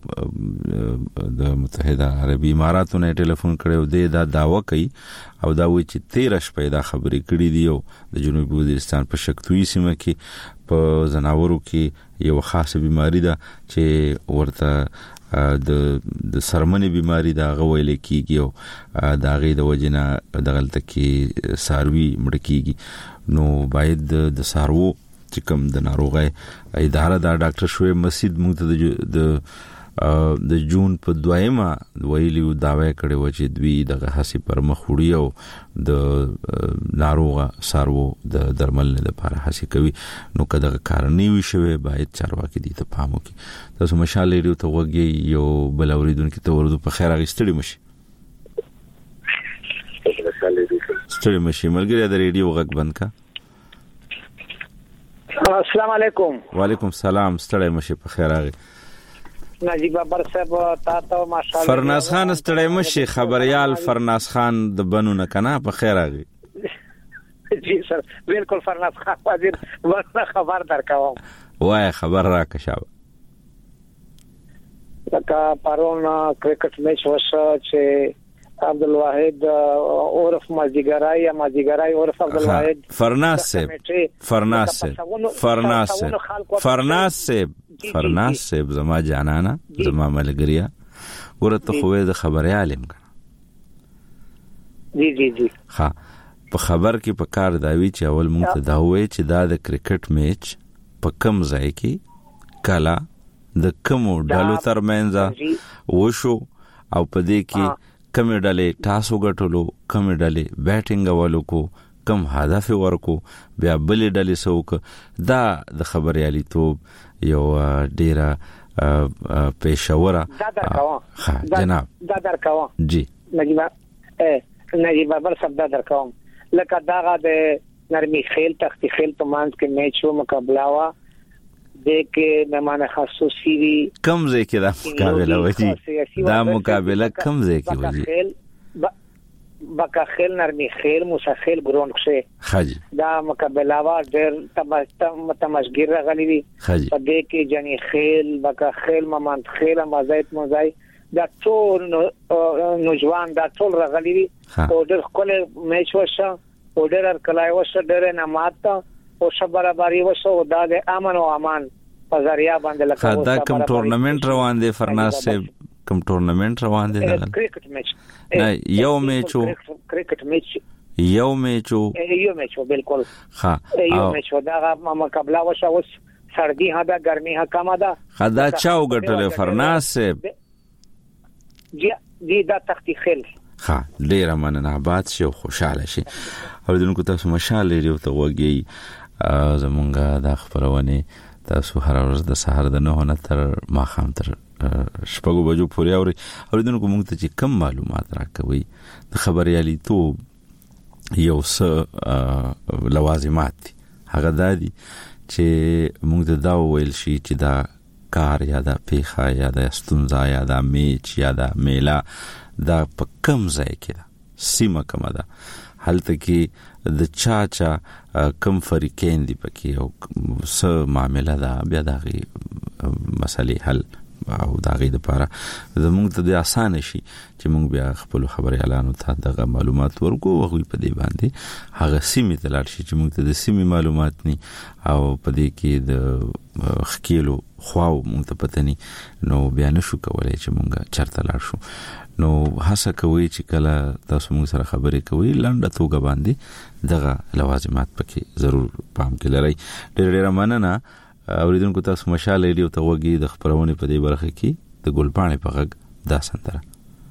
د د متحده عربي اماراتو نه ټلیفون کړو دی دا داوا کوي او دا وایي چې تیرش پیدا خبرې کړې دی او د جنوبي وزیرستان په شکتوي سیمه کې په زناورو کې یو خاصه بیماری ده چې ورته د د سرمنې بیماری دا غوېل کیږي او دا غي د وجنه د غلطه کې ساروي مړ کیږي. نو باید د سارو چې کوم د ناروغي اداره دا ډاکټر شوی مسید موږ ته د د جون په دویمه ویلیو داوی کړي و چې دوی دغه حسي پر مخ وړي او د ناروغه سارو د درمل لپاره حسي کوي. نو کله کارنی وي شوی باید چارواکي دي ته پام وکړي. تاسو مشال لري ته وګي یو بل اوریدونکو ته ورته په خیر اغستړي مشي ستړي مشي ملګری د ریډیو غږ بند کا. السلام علیکم. وعلیکم السلام. ستړی مشه په خیر راغی. نجیب بابر صاحب تاسو ماشاءالله. فرناس خان ستړی مشه خبريال فرناس خان د بنو نه کنه په خیر راغی. جی سر بالکل فرناس خان حاضر ورته خبر درکوم. وای خبر را کښاو. لکه پرون کرکټ میچ وشو چې عبدالواحد عرف مازیګرای یا مازیګرای عرف عبدالواحد فرناس صاحب فرناس صاحب فرناس صاحب فرناس صاحب فرناس صاحب زما جانانا زما ملګریا ورته خوې د خبري عالم جی جی جی ها په خبر کې په کار داوی چې اول مونږ ته دا وې چې دا د کرکټ میچ په کم ځای کې کلا د کوم ډالو ترمنځ وشو او په دې کې کم ډلې تاسو غټلو کم ډلې بیټینګ والو کو کم هدف ورکو بیا بل ډلې سوک دا د خبريالي توب یو ډیره پېښوره ها جناب دا درکاوه جی نجیب ا نجیب بابر صاحب دا درکاوم لکه داغه د نرمي خیل تختی خیل په مانس کې میچ و مقابله وا د کې مهمان خصوصي وی کم ځای کې دا مقابله وږي دا مقابله کم ځای کې وږي بکا خیل نرمي خیل موسی خیل ګراوند کې حاجی دا مقابله وا ډېر تماشا تماشګر راغلي وی په دې کې جنی خیل بکا خیل ممان خیل مزایت مزای دا ټول نوجوان دا ټول راغلي وی او ډېر کله میچ وشو او ډېر کلای وشو ډېر نه ماته او شبرابري وشو دا د امن او امان په ذریعہ باندې لکه دا کوم ټورنمنت روان دي فرناس صاحب کوم ټورنمنت روان دي دا کرکټ میچ نه یو میچو کرکټ میچ یو میچو یو میچو بالکل ها یو میچو دا مقابله وشو اوس سردی ها دا ګرمي ها کما دا خدا چاو غټل فرناس صاحب جی جی دا تختی خل ها ډیر مننه آباد شي خوشاله شي او دنه تاسو مشال لري ته وږي زمونږه د خبرونه تاسو هر ورځ د سحر د نه نه تر ماخام تر شپږو بجو پورې اوري او دنه کوم ته چې کم معلومات راکوي د خبريالي توب یو څه لوازمات هغه دادي چې موږ دا ویل شي چې دا کار یا دا پیخه یا دا ستونزه یا دا میچ یا دا میلا دا په کم ځای کې سیمه کومه ده هلته کې د چا چا کم فریقین دي پکې او څه معامله ده بیا دغه مسلې حل او دغه لپاره زموږ ته د اسانه شي چې موږ بیا خپل خبري اعلان ته دغه معلومات ورکو او په دې باندې هغه سیمه تلل شي چې موږ ته د سیمه معلومات ني او په دې کې د خکیلو خواو موږ ته پته ني نو بیا نشو کولای چې موږ چرته لاړ شو نو هڅه کوي چې کله تاسو موږ سره خبرې کوي لنډه توګه باندې دغه لوازمات پکې ضرور پام کې لرئ. ډېر ډېر مننه اوریدونکو تاسو مشال ریډیو ته وګورئ د خبرونه په دې برخه کې د ګلپاڼې په غږ دا سندره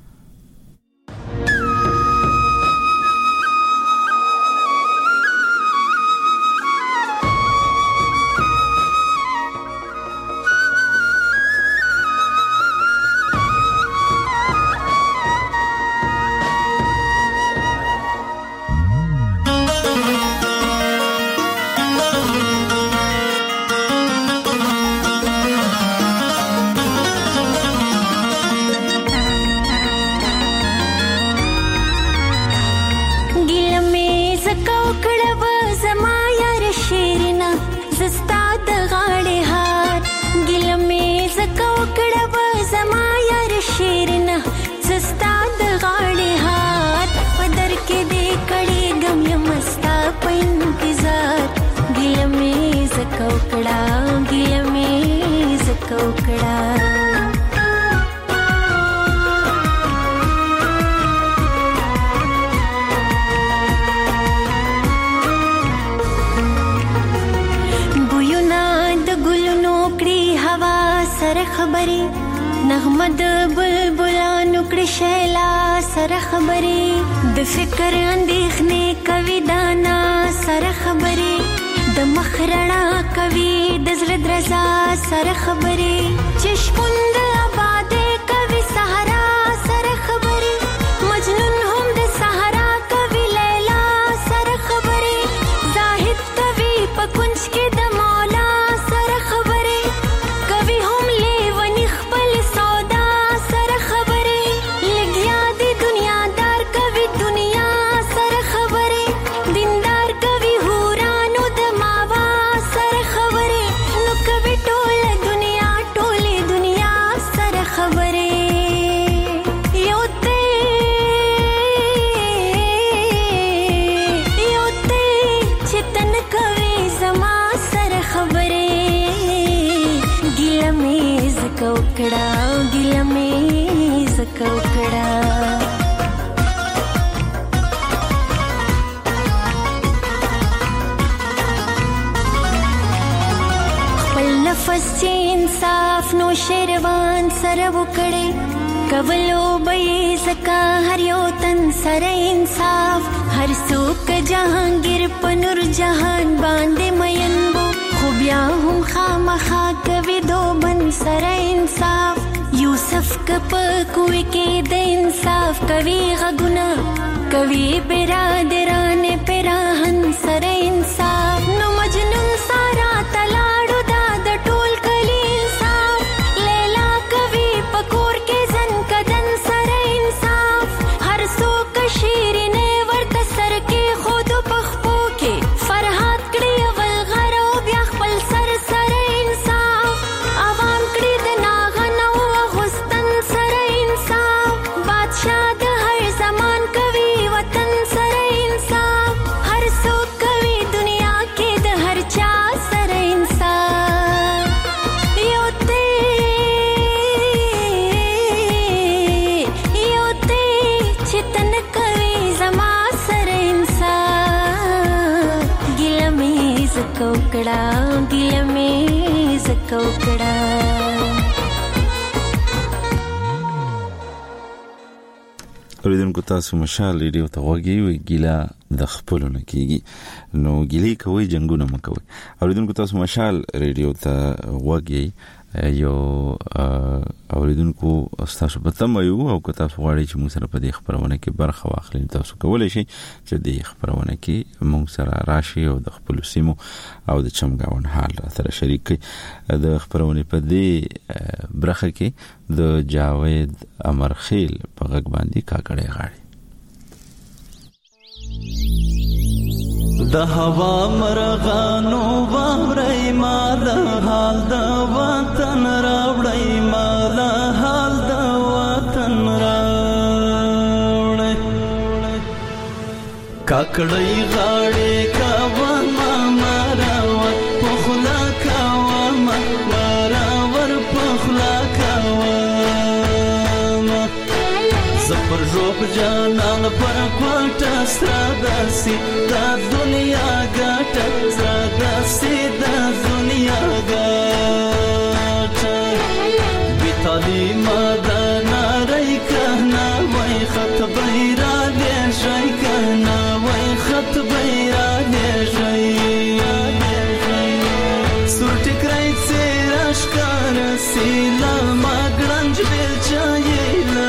نغمد بلبلانو کرشیلا سره خبري د فکر اندېخنې کوي دانا سره خبري د مخرنا کوي د زړه درزا سره خبري چشموند آبادې کوي سهارا سره خبري مجنون هم د سهارا کوي لیلا سره خبري زاهد کوي په کنج کې د مولا سره خبري کوي هم لیونی خپل سودا سره خبري لګیا دی دنیا دار کوي دنیا سره خبري دیندار کوي هورانو د ماوا سره خبري نو کوي ټول دنیا ټولې دنیا سره خبري یو ته یو ته چتن کوي زما سره خبري ګیله مې زکو کړه ګیله مې زکو کړه نفس چې انصاف نو شیروان سره وکړي کولو به زکا هر یو تن سره انصاف هر څوک جهانگیر په نور جهان باندې مین وو خو بیا هم خامخا کوي دو بن سره انصاف یوسف کپ کوی کې د انصاف کوي غږونه کوي برادران پراهن سره انصاف نو مجنون سارا تلاړو دا د ټول کلی انصاف لیلا کوي پکور کې زن کدن سره انصاف هر څوک شیرینه ورته سر کې خود پخپو کې فرحات کړي اول غرو بیا خپل سر سره انصاف عوام کړي د ناغنو غستن سره انصاف بادشاہ د هر زمان کوي وطن سره انصاف هر څوک کوي دنیا کې د هر چا سره انصاف یو ته یو ته چتن کوي زما سره انصاف ګیله مې زکو کړه ګیله مې زکو کړه اوریدونکو تاسو مشال ریډیو ته وګورئ وی ګیلا د خپل نه کیږي نو ګیلې کوي جنگونه مکوي اوریدونکو تاسو مشال ریډیو ته وګورئ یو اوریدونکو تاسو په تم یو او که تاسو غواړئ چې موږ سره په دې خبرونه کې برخه واخلئ تاسو کولای شئ چې دې خبرونه کې موږ سره راشي او د خپل سیمو او د چمګاون حال سره شریک کړئ د خبرونه په دې برخه کې د جاوید امرخیل په غږ باندې کاکړې غاړي د هوا مرغانو ووري مال حال د وطن راوړی مال حال د وطن راوړی کاکړی غاړي کاوه ما راوت پخلا کاوه ما راور پخلا کاوه زپر جوب جانان پر کوټه ستادسي دا دنیا ګټه ستادسي دا دنیا ګټه بیتالي مدنا رای کنا وای خط بیرا دې شي کنا وای خط بیرا دې شي سورټ کرای سراش کار سیلا ماګرنج بیل چایلا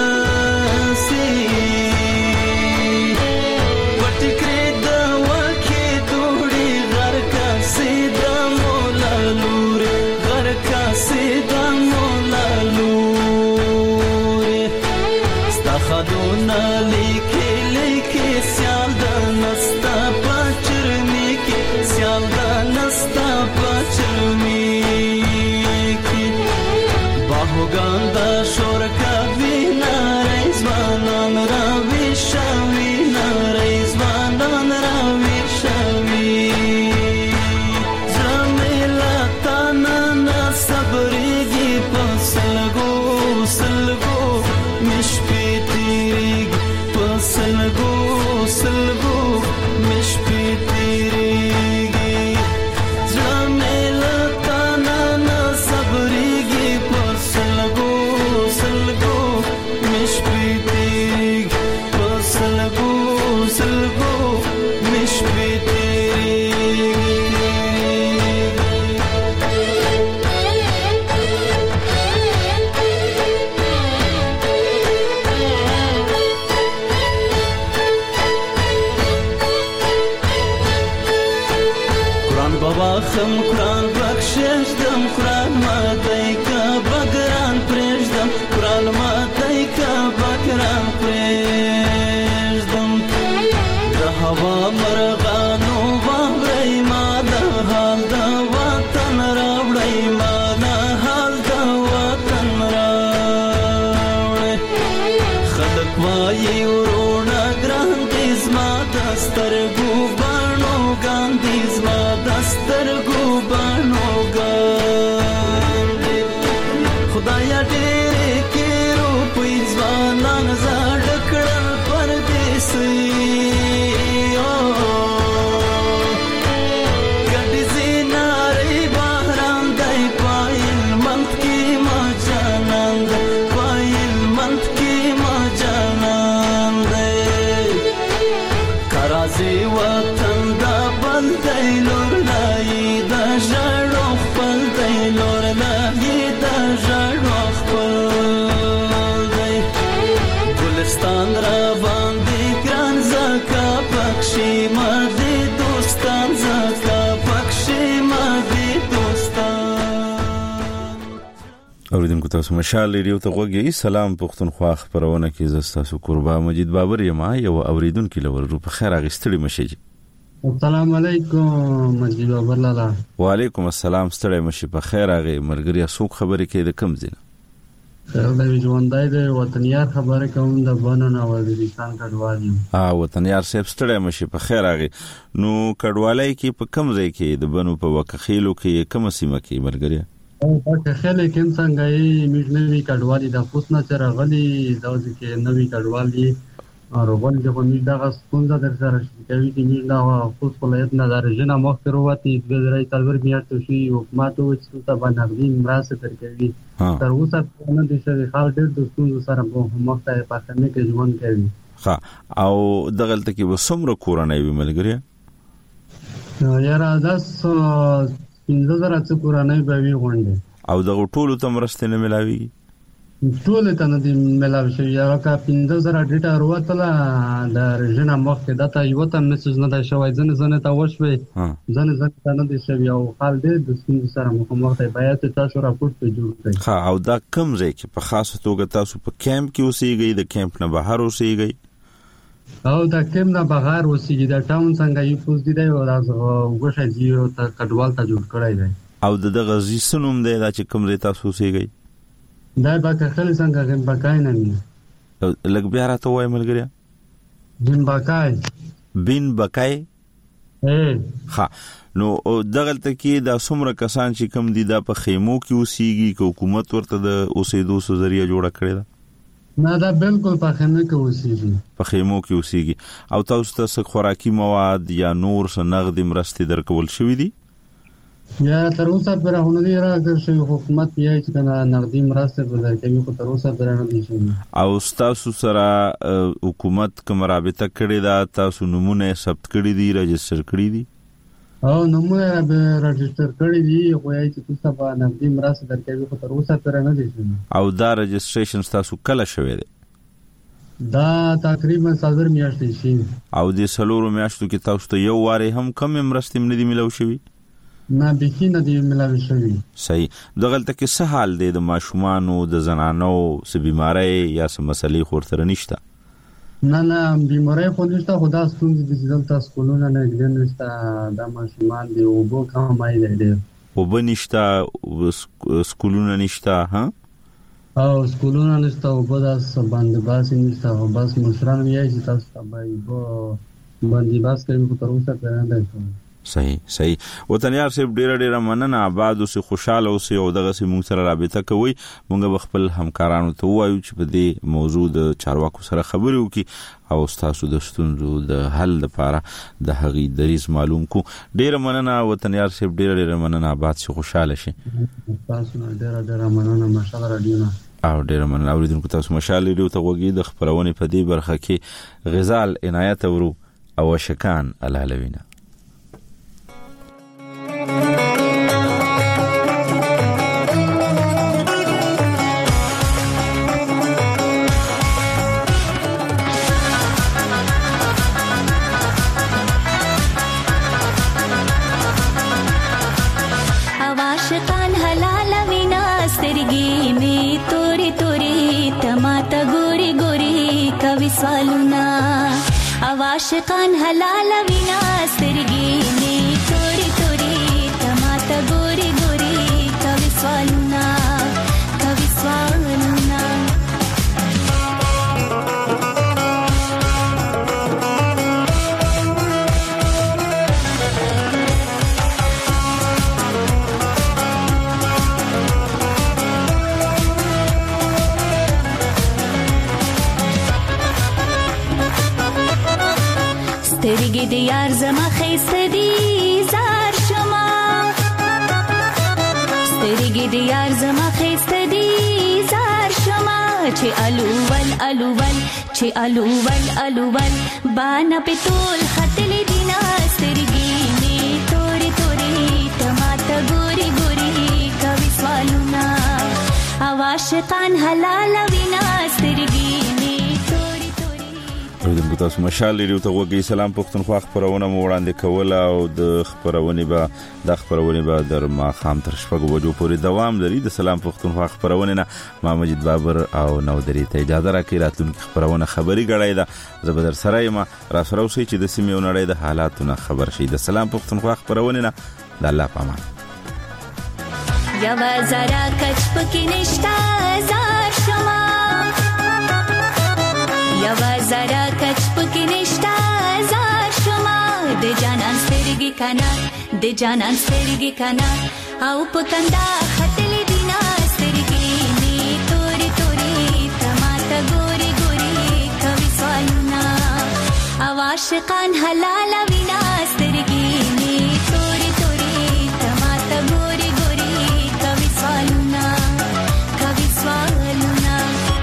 اوریدونکو تاسو مشال ریډیو ته غوږی سلام پښتونخوا خبرونه کې زستاسو قربا مجید بابر یم یو اوریدونکو لور رو په خیر اغستړي مشي. السلام علیکم مجید بابر لالا. وعلیکم السلام ستړي مشي په خیر اغه مرګریا سوق خبرې کې د کم زینه. خیر د ژوندای د وطنیار خبره کوم د بنونه وزیرستان کډوالي. ها وطنیار صاحب ستړي مشي په خیر اغه نو کډوالای کې په کم ځای کې د بنو په وکخیلو کې کوم سیمه کې مرګریا او په خله کې څنګه یې میږنوي کډوالي د خوښ نه تر غلي د ځکه نوې کډوالي روغون چې په میډ دغه ستونزه در سره کوي چې میډ دا خوښ ولایت نه درجنه مخ وروتي د درې تلور میاشتو شي حکومت او څه باندې مراسته تر کوي تر اوسه نه د شری خال ډېر د ستونزو سره په مخ ته پاتنه کې ژوند کوي. ها او دغه تل کې وسمره کورنۍ وي ملګری یاره داس پنځه زره څو کورنۍ به وي غونډه او د ټولو تمرسته نه ملاوي ټول ته نه دی ملاوي شي یا کا پنځه زره ډیټا وروتله د رژنه مخ کې دته یو ته میسج نه دا شوی ځنه ځنه تا وشوي ځنه ځنه نه دی شوی او حال دې د سپین سره مخامخ ته بیا ته تاسو راپورټ ته جوړ کړئ. ها او دا کم ځای کې په خاصه توګه تاسو په کیمپ کې اوسېږئ د کیمپ نه بهر اوسېږئ؟ او دا کوم نه بغیر اوسېږي دا ټاون څنګه یو پوز دی او دا وګښه دی او ته کډوال ته جوړ کړی دی او دغه زیسنوم دی دا چې کوم ریتا سوسېږي دا به خل څنګه غن بکای نه نه لګ بیا راته وای ملګری بن بکای بن بکای اے ها نو دغه تکي دا څومره کسان چې کوم دي دا په خیمو کې اوسېږي که حکومت ورته د اوسېدو سو ذریعہ جوړه کړی دا نه دا بالکل په خیمو کې اوسېږي په خیمو کې اوسېږي او تاسو ته خوراکي مواد یا نور څه نغدي مرستې درکول شوې دي یا تر اوسه پر هغه نه راځي چې حکومت یې چې کنه نغدي مرستې ورکوي خو تر اوسه پر نه دي شوی او تاسو سره حکومت کوم رابطه کړې ده تاسو نمونه ثبت کړی دي رجستر کړی دي او نمونه رجستر کړی دي خو یې چې تاسو په نغدي مرستې درکوي خو تر اوسه پر نه دي شوی او دا رجستریشن تاسو کله شوی دی دا تقریبا څلور میاشتې شي او د څلورو میاشتو کې تاسو ته یو واره هم کم مرستې نه دي ملو شوی نه بخي نه دی ملاوي شوی صحیح دغه تل څه حال دی د ماشومانو د زنانو څه بیماری یا څه مسلې خورتره نشته نه نه بیماری خو نشته خو دا ستونزې د دلته سکولونه نه دي نشته دا ماشومان دی او بو کمای دی او بنشته سکولونه نشته ها او سکولونه نشته او بو داس باندې باس نشته او بس مشران یې چې تاسو ته بو باندې باس کوي خو تر اوسه نه دی صحیح صحیح وطنیار صاحب ډیر ډیر مننه آباد او خوشاله اوسئ او دغه سي موږ سره رابطه کوي موږ خپل همکارانو ته وایو چې په دې موضوع د چارواکو سره خبرې وکړي او تاسو د ستونزو د حل لپاره د هغې دریز معلوم کو ډیر مننه وطنیار صاحب ډیر ډیر مننه آباد سي خوشاله شي تاسو ډیر ډیر مننه ماشاءالله رادیو او ډیر مننه اوریدونکو تاسو مشال ریډیو ته وګورئ د خبرونه په دې برخه کې غزال عنایت ورو او شکان العلوینا आशिकान हलाल विना स्तरगी में तोरी तोरी तमाता गोरी गोरी कवि स्वालुना कवि स्वालुना سترګې د یار زما خیسته دي زار شما سترګې د یار زما خیسته دي زار شما چې الوول الوول چې الوول الوول بانا په تول خطلې دینا سترګې می توري توري تماته ګوري ګوري کوي سوالونه عاشقان حلال وینا سترګې می د تاسو مشال لري ته وګي سلام پښتونخوا خبرونه مو وړاندې کوله او د خبرونه به د خبرونه به در ما خام تر شپږ بجو پورې دوام لري د سلام پښتونخوا خبرونه نه ما مجید بابر او نو درې ته اجازه راکړئ راتلونکي خبرونه خبري غړای دا زبردر سره ما را سره اوسئ چې د سیمې ونړۍ د حالاتونو خبر شي د سلام پښتونخوا خبرونه نه د الله پامان یا زرا کچ پکې نشتا زار شما یا زرا کچ پکې نشتا زار شما د جانان سترګې کنا د جانان سترګې کنا او پکندا خطلې دینا سترګې می توري توري تماته ګوري ګوري کوي سوالونه عاشقان حلال وینا سترګې می توري توري تماته ګوري ګوري کوي سوالونه کوي سوالونه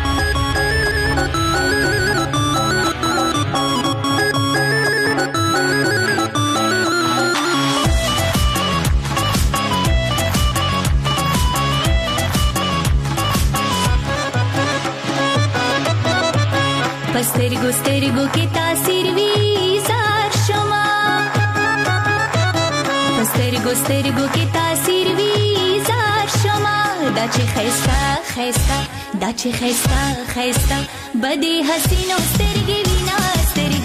سترګو سترګو کې تاثیر وی زار شما سترګو سترګو کې تاثیر وی زار شما دا چې خيستا خيستا دا چې خيستا خيستا بدی حسینو سترګې وینا سترګې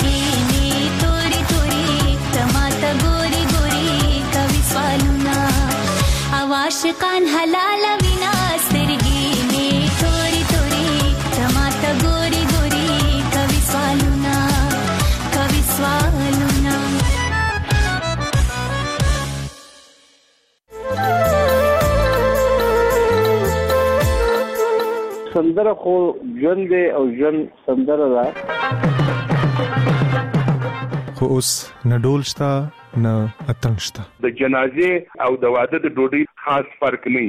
عاشقان حلال وینا سترګې می توري توري تماته ګوري ګوري کوي سوالونه کوي سوالونه سندره خو ژوند دی او ژوند سندره ده خو اوس نه ډول شته نه اتڼ شته د جنازې او د واده د ډوډۍ خاص فرق نه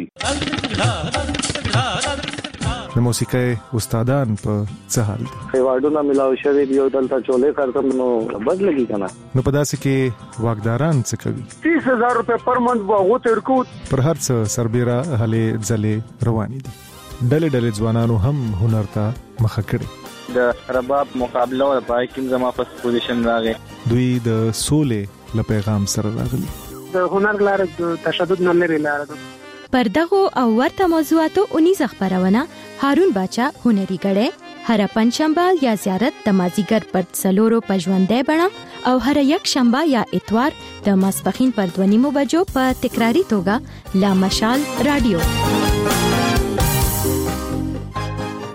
د موسیقۍ استادان په څه حال دي ایوارډونه ملاوي شوی دی او دلته چولې کارتم نو بد لګي کنه نو په داسې کې واګداران څه کوي تیس هزار روپے پر منټ وغو تر کو پر هر څه سربېره هلې ځلې روانې دي ډلې ډلې ځوانانو هم هنر ته مخه کړي د رباب مقابله او پای کې زما په پوزیشن راغی دوی د سولې له پیغام سره راغلي د هنر لار د تشدد نه لري لار پر دغه او ورته موضوعاتو اونیز خبرونه هارون باچا هنري غړې هر پنځشنبه یا زیارت د مازیګر پر څلورو پژوندې بڼه او هر یک شنبه یا اتوار د ماسپخین پر دوه نیمو بجو په تکراری توګه لا مشال رادیو